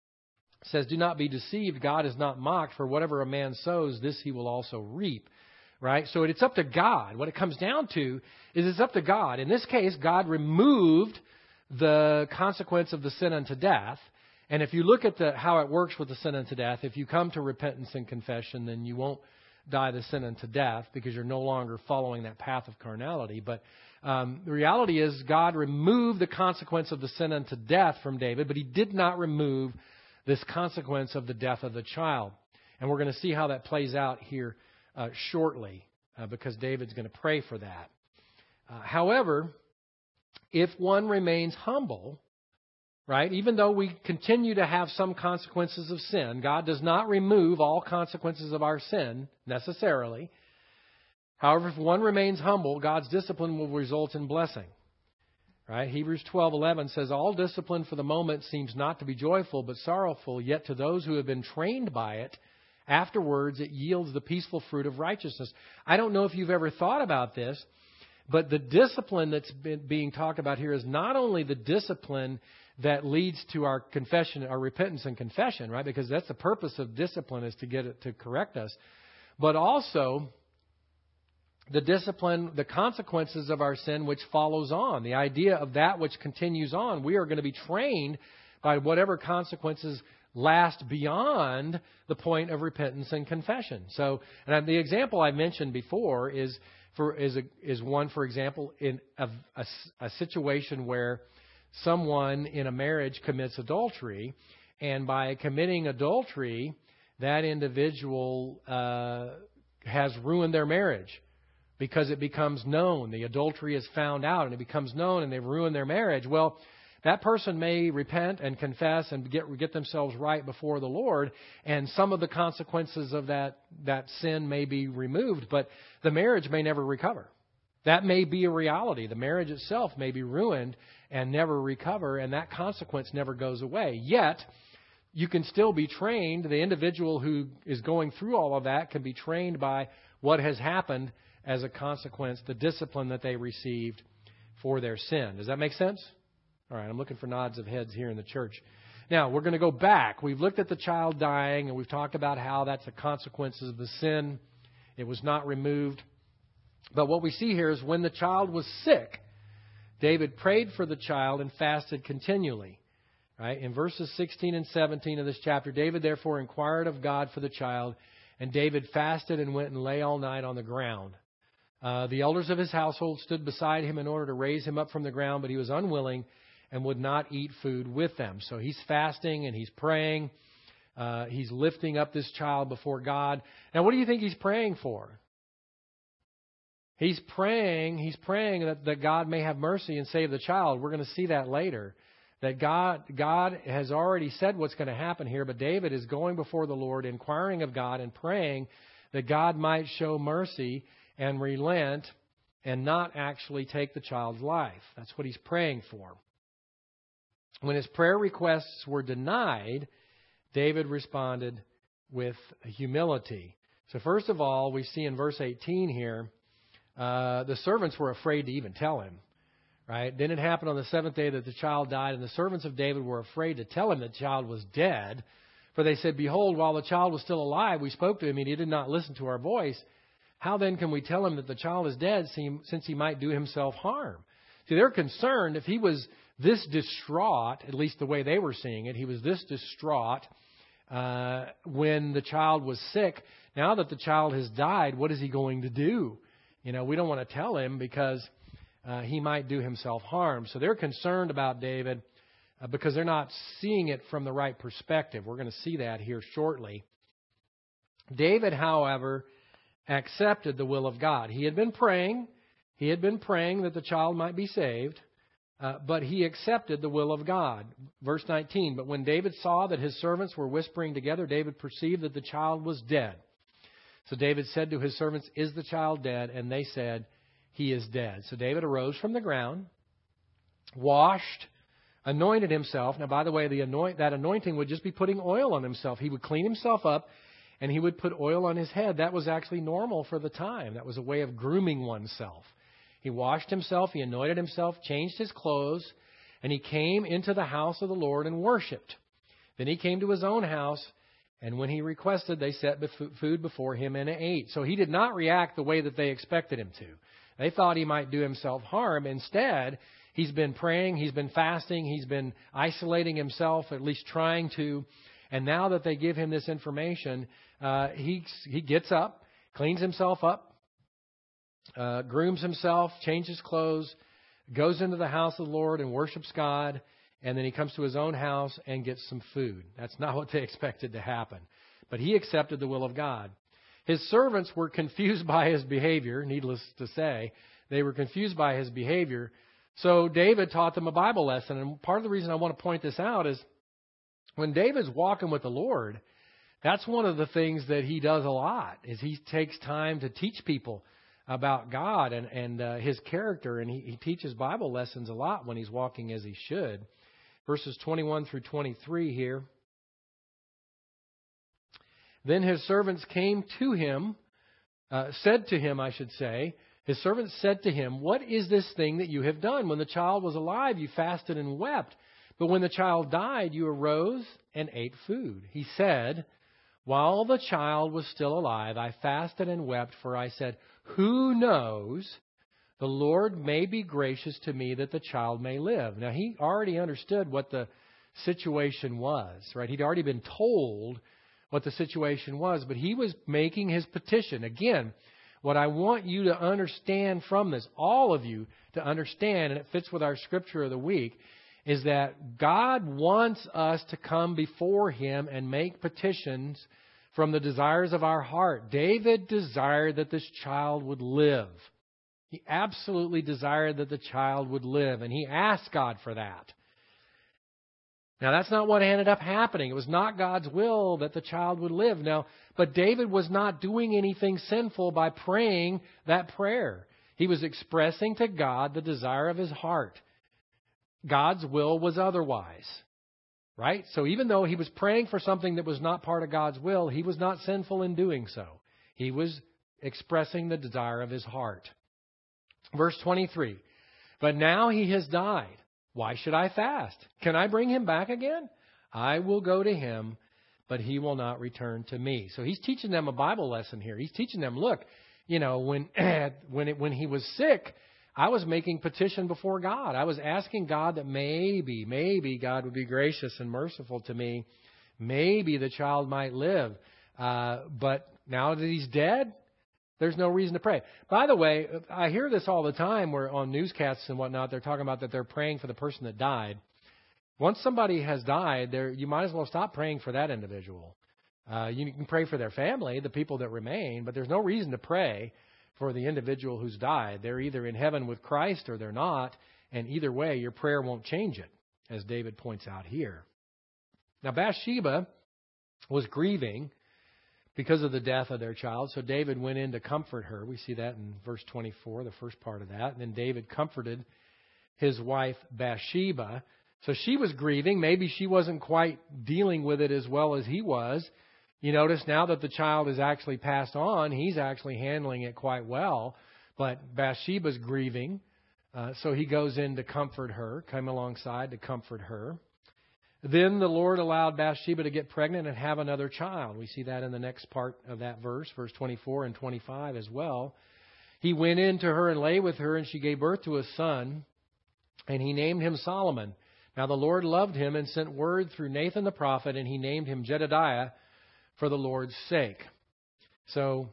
Speaker 1: says, "Do not be deceived. God is not mocked. For whatever a man sows, this he will also reap." right? So it's up to God. What it comes down to is it's up to God. In this case, God removed the consequence of the sin unto death. And if you look at the, how it works with the sin unto death, if you come to repentance and confession, then you won't die the sin unto death because you're no longer following that path of carnality. But um, the reality is God removed the consequence of the sin unto death from David, but he did not remove this consequence of the death of the child. And we're going to see how that plays out here uh, shortly uh, because David's going to pray for that. Uh, however, if one remains humble, right, even though we continue to have some consequences of sin, God does not remove all consequences of our sin necessarily. However, if one remains humble, God's discipline will result in blessing. Right? Hebrews twelve eleven says, all discipline for the moment seems not to be joyful but sorrowful, yet to those who have been trained by it, afterwards it yields the peaceful fruit of righteousness. I don't know if you've ever thought about this, but the discipline that's been being talked about here is not only the discipline that leads to our confession, our repentance and confession, right? Because that's the purpose of discipline, is to get it to correct us. But also the discipline, the consequences of our sin, which follows on. The idea of that which continues on. We are going to be trained by whatever consequences last beyond the point of repentance and confession. So, and the example I mentioned before is for is a, is one, for example, in a, a, a situation where someone in a marriage commits adultery, and by committing adultery, that individual uh, has ruined their marriage because it becomes known. The adultery is found out and it becomes known and they've ruined their marriage. Well, that person may repent and confess and get get themselves right before the Lord, and some of the consequences of that, that sin may be removed, but the marriage may never recover. That may be a reality. The marriage itself may be ruined and never recover, and that consequence never goes away. Yet, you can still be trained. The individual who is going through all of that can be trained by what has happened as a consequence, the discipline that they received for their sin. Does that make sense? All right, I'm looking for nods of heads here in the church. Now, we're going to go back. We've looked at the child dying, and we've talked about how that's the consequences of the sin. It was not removed. But what we see here is when the child was sick, David prayed for the child and fasted continually. Right? In verses sixteen and seventeen of this chapter, David therefore inquired of God for the child, and David fasted and went and lay all night on the ground. Uh, the elders of his household stood beside him in order to raise him up from the ground, but he was unwilling and would not eat food with them. So he's fasting and he's praying. Uh, he's lifting up this child before God. Now, what do you think he's praying for? He's praying, he's praying that, that God may have mercy and save the child. We're going to see that later. That God, God has already said what's going to happen here, but David is going before the Lord, inquiring of God and praying that God might show mercy and relent and not actually take the child's life. That's what he's praying for. When his prayer requests were denied, David responded with humility. So first of all, we see in verse eighteen here, uh, the servants were afraid to even tell him. Right? Then it happened on the seventh day that the child died, and the servants of David were afraid to tell him that the child was dead. For they said, behold, while the child was still alive, we spoke to him, and he did not listen to our voice. How then can we tell him that the child is dead, since he might do himself harm? See, they're concerned if he was this distraught, at least the way they were seeing it, he was this distraught uh, when the child was sick. Now that the child has died, what is he going to do? You know, we don't want to tell him because uh, he might do himself harm. So they're concerned about David uh, because they're not seeing it from the right perspective. We're going to see that here shortly. David, however, accepted the will of God. He had been praying. He had been praying that the child might be saved. Uh, but he accepted the will of God. Verse nineteen, but when David saw that his servants were whispering together, David perceived that the child was dead. So David said to his servants, is the child dead? And they said, he is dead. So David arose from the ground, washed, anointed himself. Now, by the way, the anoint, that anointing would just be putting oil on himself. He would clean himself up and he would put oil on his head. That was actually normal for the time. That was a way of grooming oneself. He washed himself, he anointed himself, changed his clothes, and he came into the house of the Lord and worshipped. Then he came to his own house, And when he requested, they set bef- food before him and ate. So he did not react the way that they expected him to. They thought he might do himself harm. Instead, he's been praying, he's been fasting, he's been isolating himself, at least trying to. And now that they give him this information, uh, he he gets up, cleans himself up, uh, grooms himself, changes clothes, goes into the house of the Lord and worships God. And then he comes to his own house and gets some food. That's not what they expected to happen. But he accepted the will of God. His servants were confused by his behavior, needless to say. They were confused by his behavior. So David taught them a Bible lesson. And part of the reason I want to point this out is when David's walking with the Lord, that's one of the things that he does a lot, is he takes time to teach people about God and, and uh, his character. And he, he teaches Bible lessons a lot when he's walking as he should. Verses twenty-one through twenty-three here. Then his servants came to him, uh, said to him, I should say, his servants said to him, "What is this thing that you have done? When the child was alive, you fasted and wept. But when the child died, you arose and ate food." He said, "While the child was still alive, I fasted and wept, for I said, 'Who knows? The Lord may be gracious to me that the child may live.'" Now, he already understood what the situation was, right? He'd already been told what the situation was, but he was making his petition. Again, what I want you to understand from this, all of you to understand, and it fits with our scripture of the week, is that God wants us to come before him and make petitions from the desires of our heart. David desired that this child would live. He absolutely desired that the child would live, and he asked God for that. Now, that's not what ended up happening. It was not God's will that the child would live. Now, but David was not doing anything sinful by praying that prayer. He was expressing to God the desire of his heart. God's will was otherwise, right? So even though he was praying for something that was not part of God's will, he was not sinful in doing so. He was expressing the desire of his heart. Verse twenty-three, "But now he has died. Why should I fast? Can I bring him back again? I will go to him, but he will not return to me." So he's teaching them a Bible lesson here. He's teaching them, look, you know, when when it, when he was sick, I was making petition before God. I was asking God that maybe, maybe God would be gracious and merciful to me. Maybe the child might live. Uh, but now that he's dead, there's no reason to pray. By the way, I hear this all the time where on newscasts and whatnot, they're talking about that they're praying for the person that died. Once somebody has died, there you might as well stop praying for that individual. Uh, you can pray for their family, the people that remain, but there's no reason to pray for the individual who's died. They're either in heaven with Christ or they're not, and either way, your prayer won't change it, as David points out here. Now, Bathsheba was grieving because of the death of their child. So David went in to comfort her. We see that in verse twenty-four, the first part of that. And then David comforted his wife Bathsheba. So she was grieving. Maybe she wasn't quite dealing with it as well as he was. You notice now that the child is actually passed on, he's actually handling it quite well. But Bathsheba's grieving. Uh, so he goes in to comfort her, come alongside to comfort her. Then the Lord allowed Bathsheba to get pregnant and have another child. We see that in the next part of that verse, verse twenty-four and twenty-five as well. He went in to her and lay with her, and she gave birth to a son, and he named him Solomon. Now the Lord loved him and sent word through Nathan the prophet, and he named him Jedediah for the Lord's sake. So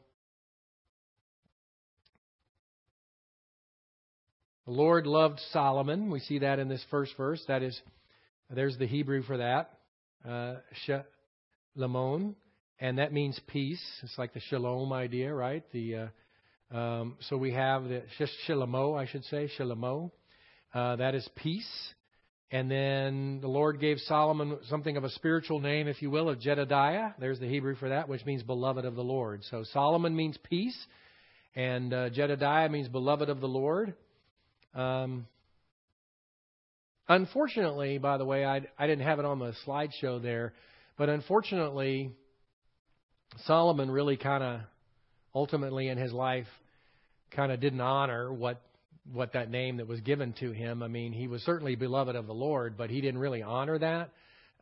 Speaker 1: the Lord loved Solomon. We see that in this first verse. That is, there's the Hebrew for that, uh, shalom, and that means peace. It's like the shalom idea, right? The uh, um, so we have the shalom, I should say, shalom. Uh, that is peace. And then the Lord gave Solomon something of a spiritual name, if you will, of Jedediah. There's the Hebrew for that, which means beloved of the Lord. So Solomon means peace, and uh, Jedediah means beloved of the Lord. Um, unfortunately, by the way, I, I didn't have it on the slideshow there, but unfortunately, Solomon really kind of ultimately in his life kind of didn't honor what what that name that was given to him. I mean, he was certainly beloved of the Lord, but he didn't really honor that.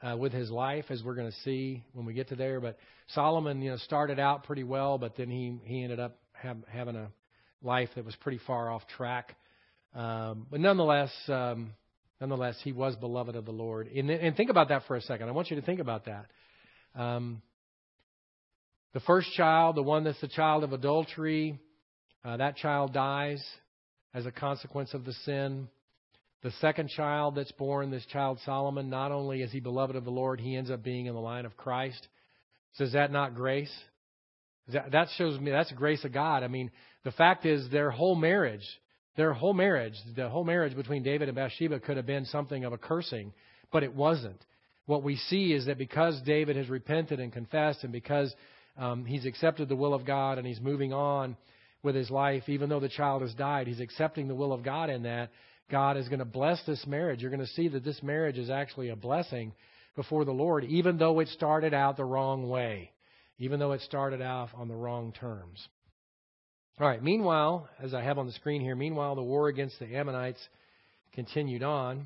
Speaker 1: uh, with his life, as we're going to see when we get to there. But Solomon, you know, started out pretty well, but then he, he ended up have, having a life that was pretty far off track. Um, but nonetheless, um, nonetheless, he was beloved of the Lord. And, and think about that for a second. I want you to think about that. Um, the first child, the one that's the child of adultery, uh, that child dies as a consequence of the sin. The second child that's born, this child Solomon, not only is he beloved of the Lord, he ends up being in the line of Christ. So is that not grace? That, that shows me that's grace of God. I mean, the fact is their whole marriage, their whole marriage, the whole marriage between David and Bathsheba could have been something of a cursing, but it wasn't. What we see is that because David has repented and confessed, and because um, he's accepted the will of God and he's moving on with his life, even though the child has died, he's accepting the will of God in that. God is going to bless this marriage. You're going to see that this marriage is actually a blessing before the Lord, even though it started out the wrong way, even though it started out on the wrong terms. All right, meanwhile, as I have on the screen here, meanwhile, the war against the Ammonites continued on.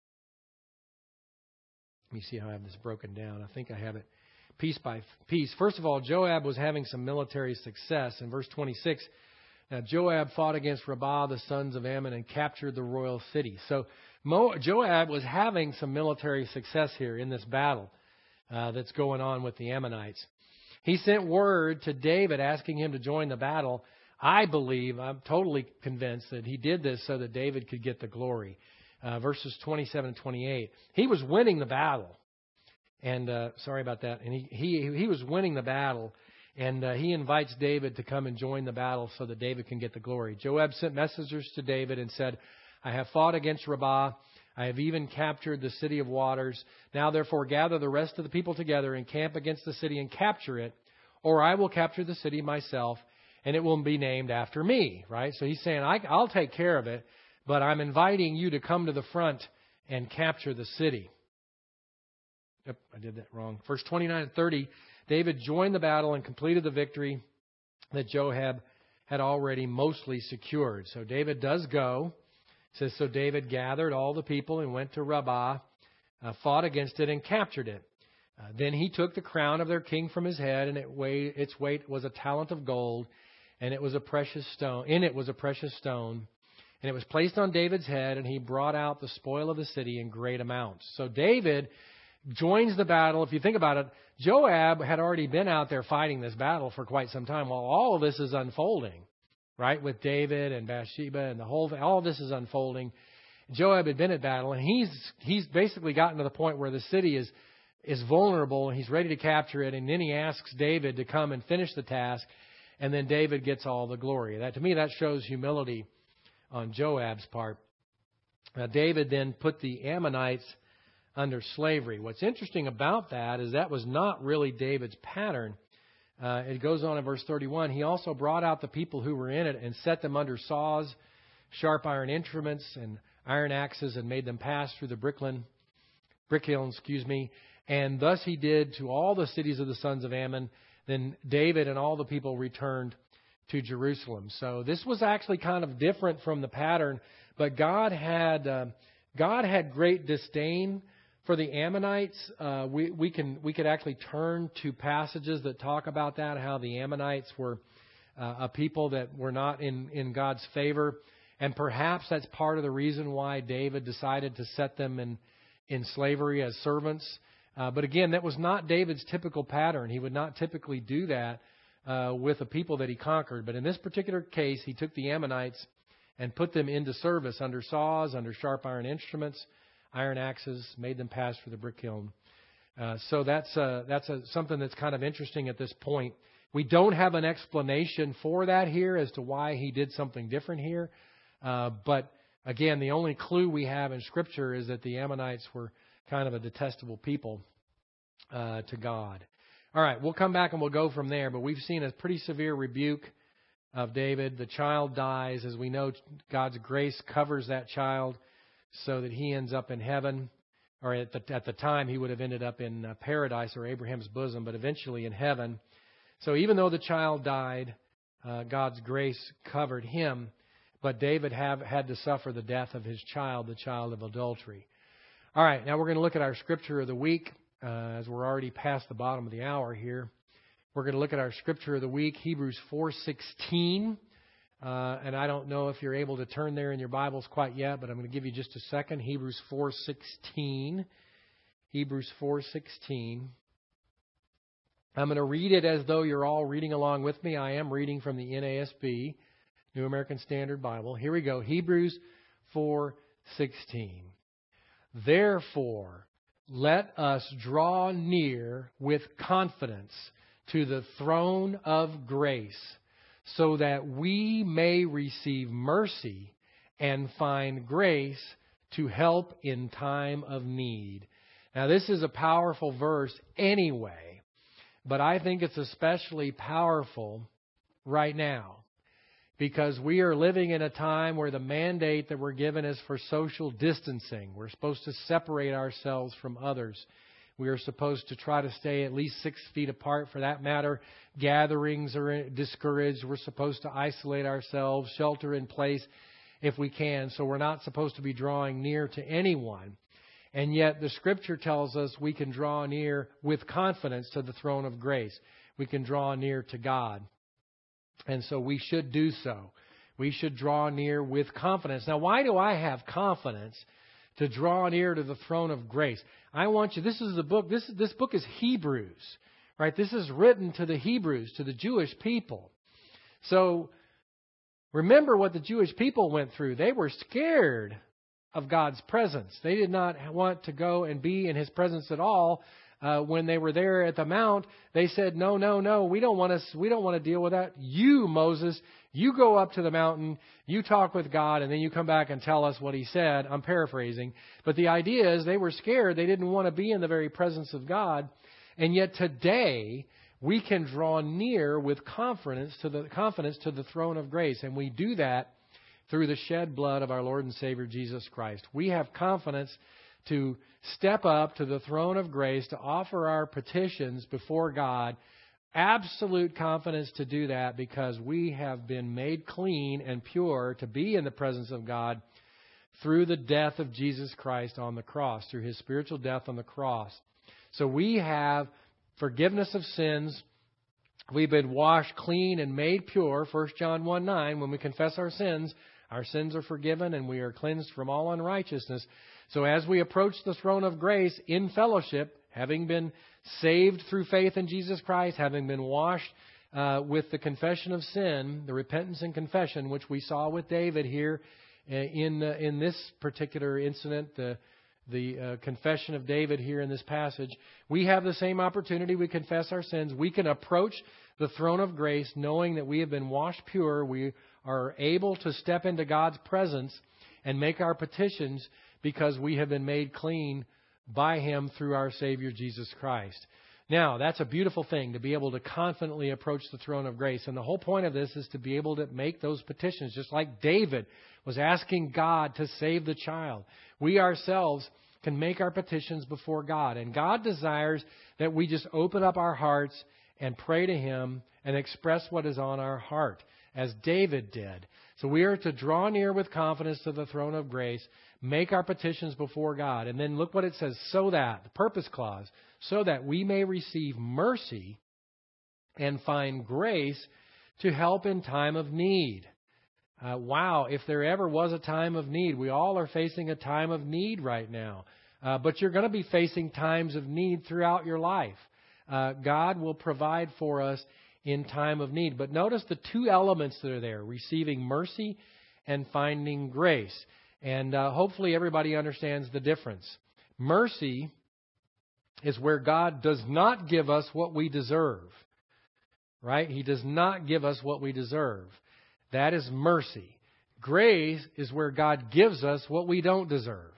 Speaker 1: Let me see how I have this broken down. I think I have it piece by piece. First of all, Joab was having some military success. In verse twenty-six, now Joab fought against Rabbah, the sons of Ammon, and captured the royal city. So Mo, Joab was having some military success here in this battle uh, that's going on with the Ammonites. He sent word to David asking him to join the battle. I believe, I'm totally convinced that he did this so that David could get the glory. Uh, verses twenty-seven and twenty-eight. He was winning the battle. And uh, sorry about that. And he, he, he was winning the battle. And uh, he invites David to come and join the battle so that David can get the glory. Joab sent messengers to David and said, I have fought against Rabbah. I have even captured the city of waters. Now, therefore, gather the rest of the people together and camp against the city and capture it, or I will capture the city myself, and it will be named after me. Right? So he's saying, I, I'll take care of it, but I'm inviting you to come to the front and capture the city. Yep, I did that wrong. Verse twenty-nine and thirty, David joined the battle and completed the victory that Joab had already mostly secured. So David does go. It says, so David gathered all the people and went to Rabbah, uh, fought against it, and captured it. Uh, then he took the crown of their king from his head, and it weighed, its weight was a talent of gold, and it was a precious stone. In it was a precious stone, and it was placed on David's head, and he brought out the spoil of the city in great amounts. So David joins the battle. If you think about it, Joab had already been out there fighting this battle for quite some time while all of this is unfolding, right? With David and Bathsheba and the whole thing, all of this is unfolding. Joab had been at battle, and he's he's basically gotten to the point where the city is is vulnerable, and he's ready to capture it. And then he asks David to come and finish the task, and then David gets all the glory. That to me, that shows humility on Joab's part. Now, David then put the Ammonites under slavery. What's interesting about that is that was not really David's pattern. Uh, it goes on in verse thirty-one. He also brought out the people who were in it and set them under saws, sharp iron instruments, and iron axes, and made them pass through the bricklin, brick kilns, excuse me. And thus he did to all the cities of the sons of Ammon. Then David and all the people returned to Jerusalem. So this was actually kind of different from the pattern, but God had uh, God had great disdain for the Ammonites. Uh, we we can we could actually turn to passages that talk about that, how the Ammonites were uh, a people that were not in, in God's favor, and perhaps that's part of the reason why David decided to set them in in slavery as servants. Uh, but again, that was not David's typical pattern. He would not typically do that uh, with the people that he conquered. But in this particular case, he took the Ammonites and put them into service under saws, under sharp iron instruments, iron axes, made them pass through the brick kiln. Uh, so that's uh, that's a, something that's kind of interesting at this point. We don't have an explanation for that here as to why he did something different here. Uh, but again, the only clue we have in Scripture is that the Ammonites were kind of a detestable people uh, to God. All right, we'll come back and we'll go from there. But we've seen a pretty severe rebuke of David. The child dies. As we know, God's grace covers that child so that he ends up in heaven. Or at the, at the time, he would have ended up in uh, paradise or Abraham's bosom, but eventually in heaven. So even though the child died, uh, God's grace covered him. But David have, had to suffer the death of his child, the child of adultery. All right, now we're going to look at our scripture of the week, uh, as we're already past the bottom of the hour here. We're going to look at our scripture of the week, Hebrews four sixteen. Uh, and I don't know if you're able to turn there in your Bibles quite yet, but I'm going to give you just a second. Hebrews four sixteen. Hebrews four sixteen. I'm going to read it as though you're all reading along with me. I am reading from the N A S B, New American Standard Bible. Here we go. Hebrews four sixteen. Therefore, let us draw near with confidence to the throne of grace, so that we may receive mercy and find grace to help in time of need. Now, this is a powerful verse anyway, but I think it's especially powerful right now, because we are living in a time where the mandate that we're given is for social distancing. We're supposed to separate ourselves from others. We are supposed to try to stay at least six feet apart. For that matter, gatherings are discouraged. We're supposed to isolate ourselves, shelter in place if we can. So we're not supposed to be drawing near to anyone. And yet the Scripture tells us we can draw near with confidence to the throne of grace. We can draw near to God. And so we should do so. We should draw near with confidence. Now, why do I have confidence to draw near to the throne of grace? I want you, this is the book, this, this book is Hebrews, right? This is written to the Hebrews, to the Jewish people. So remember what the Jewish people went through. They were scared of God's presence. They did not want to go and be in His presence at all. Uh, when they were there at the Mount, they said, no, no, no, we don't want to, we don't want to deal with that. You, Moses, you go up to the mountain, you talk with God, and then you come back and tell us what He said. I'm paraphrasing. But the idea is they were scared. They didn't want to be in the very presence of God. And yet today, we can draw near with confidence to the confidence to the throne of grace. And we do that through the shed blood of our Lord and Savior, Jesus Christ. We have confidence to step up to the throne of grace, to offer our petitions before God. Absolute confidence to do that, because we have been made clean and pure to be in the presence of God through the death of Jesus Christ on the cross, through His spiritual death on the cross. So we have forgiveness of sins. We've been washed clean and made pure. First John one nine, when we confess our sins, our sins are forgiven and we are cleansed from all unrighteousness. So as we approach the throne of grace in fellowship, having been saved through faith in Jesus Christ, having been washed uh, with the confession of sin, the repentance and confession, which we saw with David here uh, in uh, in this particular incident, the the uh, confession of David here in this passage, we have the same opportunity. We confess our sins. We can approach the throne of grace knowing that we have been washed pure. We are able to step into God's presence and make our petitions because we have been made clean by Him through our Savior, Jesus Christ. Now, that's a beautiful thing, to be able to confidently approach the throne of grace. And the whole point of this is to be able to make those petitions, just like David was asking God to save the child. We ourselves can make our petitions before God. And God desires that we just open up our hearts and pray to Him and express what is on our heart, as David did. So we are to draw near with confidence to the throne of grace, make our petitions before God. And then look what it says, so that, the purpose clause, so that we may receive mercy and find grace to help in time of need. Uh, wow, if there ever was a time of need, we all are facing a time of need right now. Uh, but you're going to be facing times of need throughout your life. Uh, God will provide for us in time of need. But notice the two elements that are there, receiving mercy and finding grace. And uh, hopefully everybody understands the difference. Mercy is where God does not give us what we deserve. Right? He does not give us what we deserve. That is mercy. Grace is where God gives us what we don't deserve.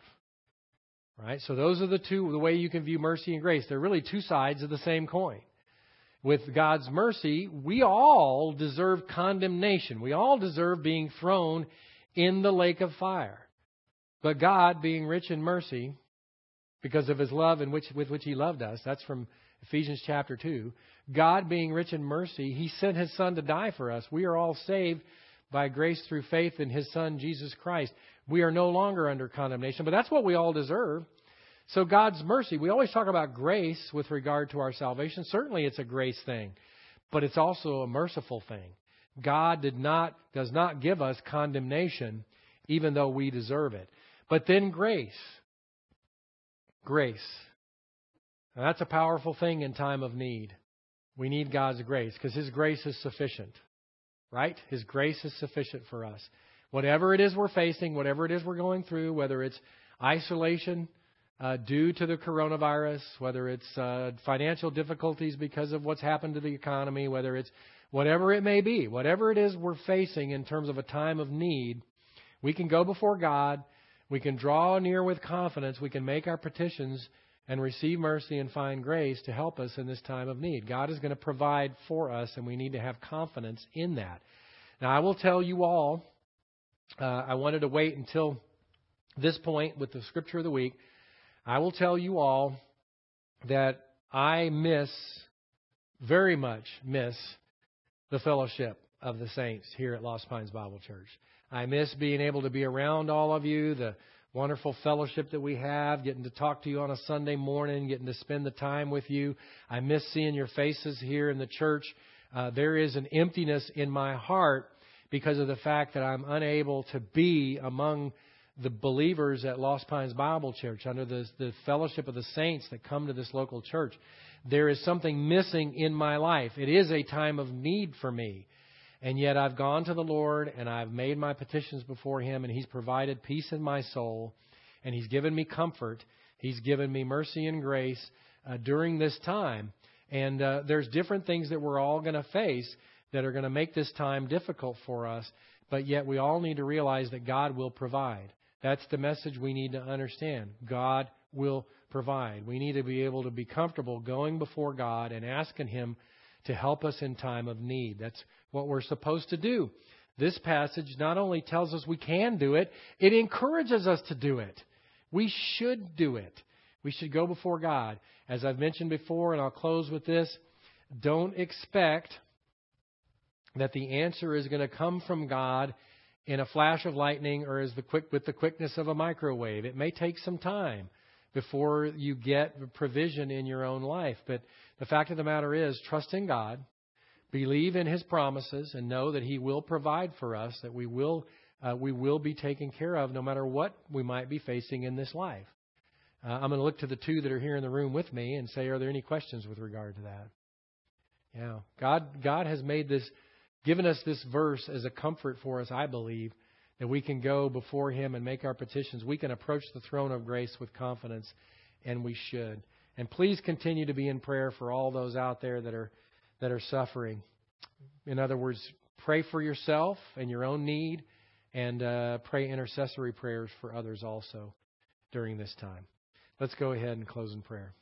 Speaker 1: Right? So those are the two, the way you can view mercy and grace. They're really two sides of the same coin. With God's mercy, we all deserve condemnation. We all deserve being thrown in the lake of fire. But God, being rich in mercy, because of His love in which, with which He loved us, that's from Ephesians chapter two. God, being rich in mercy, He sent His Son to die for us. We are all saved by grace through faith in His Son, Jesus Christ. We are no longer under condemnation, but that's what we all deserve. So God's mercy, we always talk about grace with regard to our salvation. Certainly it's a grace thing, but it's also a merciful thing. God did not, does not give us condemnation, even though we deserve it. But then grace. Grace. Now that's a powerful thing in time of need. We need God's grace because His grace is sufficient. Right? His grace is sufficient for us. Whatever it is we're facing, whatever it is we're going through, whether it's isolation uh, due to the coronavirus, whether it's uh, financial difficulties because of what's happened to the economy, whether it's whatever it may be, whatever it is we're facing in terms of a time of need, we can go before God, we can draw near with confidence, we can make our petitions and receive mercy and find grace to help us in this time of need. God is going to provide for us, and we need to have confidence in that. Now, I will tell you all, uh, I wanted to wait until this point with the Scripture of the Week. I will tell you all that I miss, very much miss, the fellowship of the saints here at Lost Pines Bible Church. I miss being able to be around all of you, the wonderful fellowship that we have, getting to talk to you on a Sunday morning, getting to spend the time with you. I miss seeing your faces here in the church. Uh, there is an emptiness in my heart because of the fact that I'm unable to be among the believers at Lost Pines Bible Church, under the, the fellowship of the saints that come to this local church. There is something missing in my life. It is a time of need for me. And yet I've gone to the Lord and I've made my petitions before Him, and He's provided peace in my soul, and He's given me comfort. He's given me mercy and grace uh, during this time. And uh, there's different things that we're all going to face that are going to make this time difficult for us, but yet we all need to realize that God will provide. That's the message we need to understand. God will provide. We need to be able to be comfortable going before God and asking Him to help us in time of need. That's what we're supposed to do. This passage not only tells us we can do it, it encourages us to do it. We should do it. We should go before God. As I've mentioned before, and I'll close with this, don't expect that the answer is going to come from God in a flash of lightning or as the quick with the quickness of a microwave. It may take some time before you get provision in your own life. But the fact of the matter is, trust in God, believe in His promises, and know that He will provide for us, that we will uh, we will be taken care of no matter what we might be facing in this life. Uh, I'm going to look to the two that are here in the room with me and say, are there any questions with regard to that? Yeah, God God has made this, given us this verse as a comfort for us, I believe, that we can go before Him and make our petitions. We can approach the throne of grace with confidence, and we should. And please continue to be in prayer for all those out there that are that are suffering. In other words, pray for yourself and your own need, and uh, pray intercessory prayers for others also during this time. Let's go ahead and close in prayer.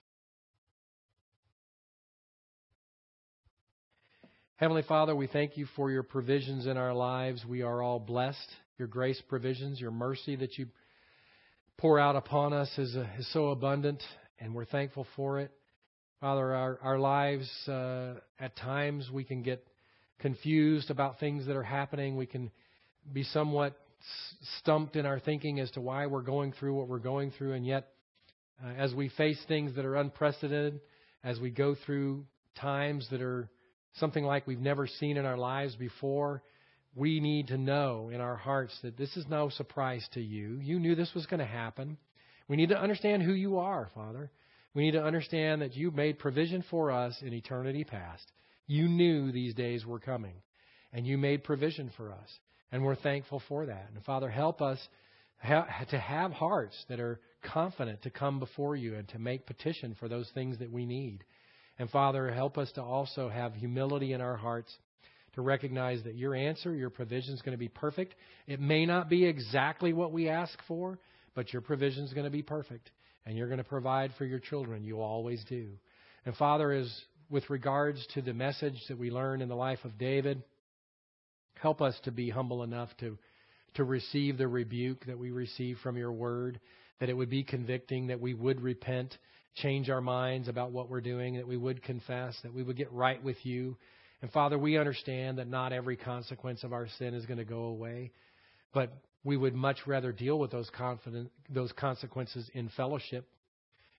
Speaker 1: Heavenly Father, we thank You for Your provisions in our lives. We are all blessed. Your grace provisions, Your mercy that You pour out upon us is, uh, is so abundant, and we're thankful for it. Father, our, our lives, uh, at times we can get confused about things that are happening. We can be somewhat stumped in our thinking as to why we're going through what we're going through. And yet, uh, as we face things that are unprecedented, as we go through times that are something like we've never seen in our lives before, we need to know in our hearts that this is no surprise to You. You knew this was going to happen. We need to understand who You are, Father. We need to understand that You made provision for us in eternity past. You knew these days were coming, and You made provision for us, and we're thankful for that. And Father, help us ha- to have hearts that are confident to come before You and to make petition for those things that we need. And Father, help us to also have humility in our hearts to recognize that Your answer, Your provision is going to be perfect. It may not be exactly what we ask for, but Your provision is going to be perfect. And You're going to provide for Your children. You always do. And Father, as with regards to the message that we learned in the life of David, help us to be humble enough to, to receive the rebuke that we receive from Your word, that it would be convicting, that we would repent, change our minds about what we're doing, that we would confess, that we would get right with You. And Father, we understand that not every consequence of our sin is going to go away, but we would much rather deal with those confident, those consequences in fellowship.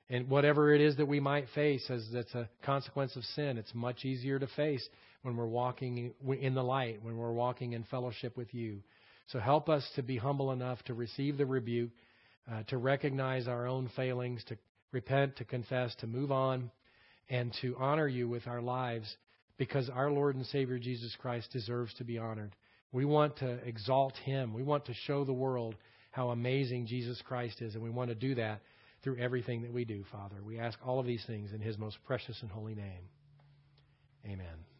Speaker 1: And whatever it is that we might face as that's a consequence of sin, it's much easier to face when we're walking in the light, when we're walking in fellowship with you. So help us to be humble enough to receive the rebuke, uh, to recognize our own failings, to repent, to confess, to move on, and to honor you with our lives, because our Lord and Savior Jesus Christ deserves to be honored. We want to exalt Him. We want to show the world how amazing Jesus Christ is, and we want to do that through everything that we do, Father. We ask all of these things in His most precious and holy name. Amen.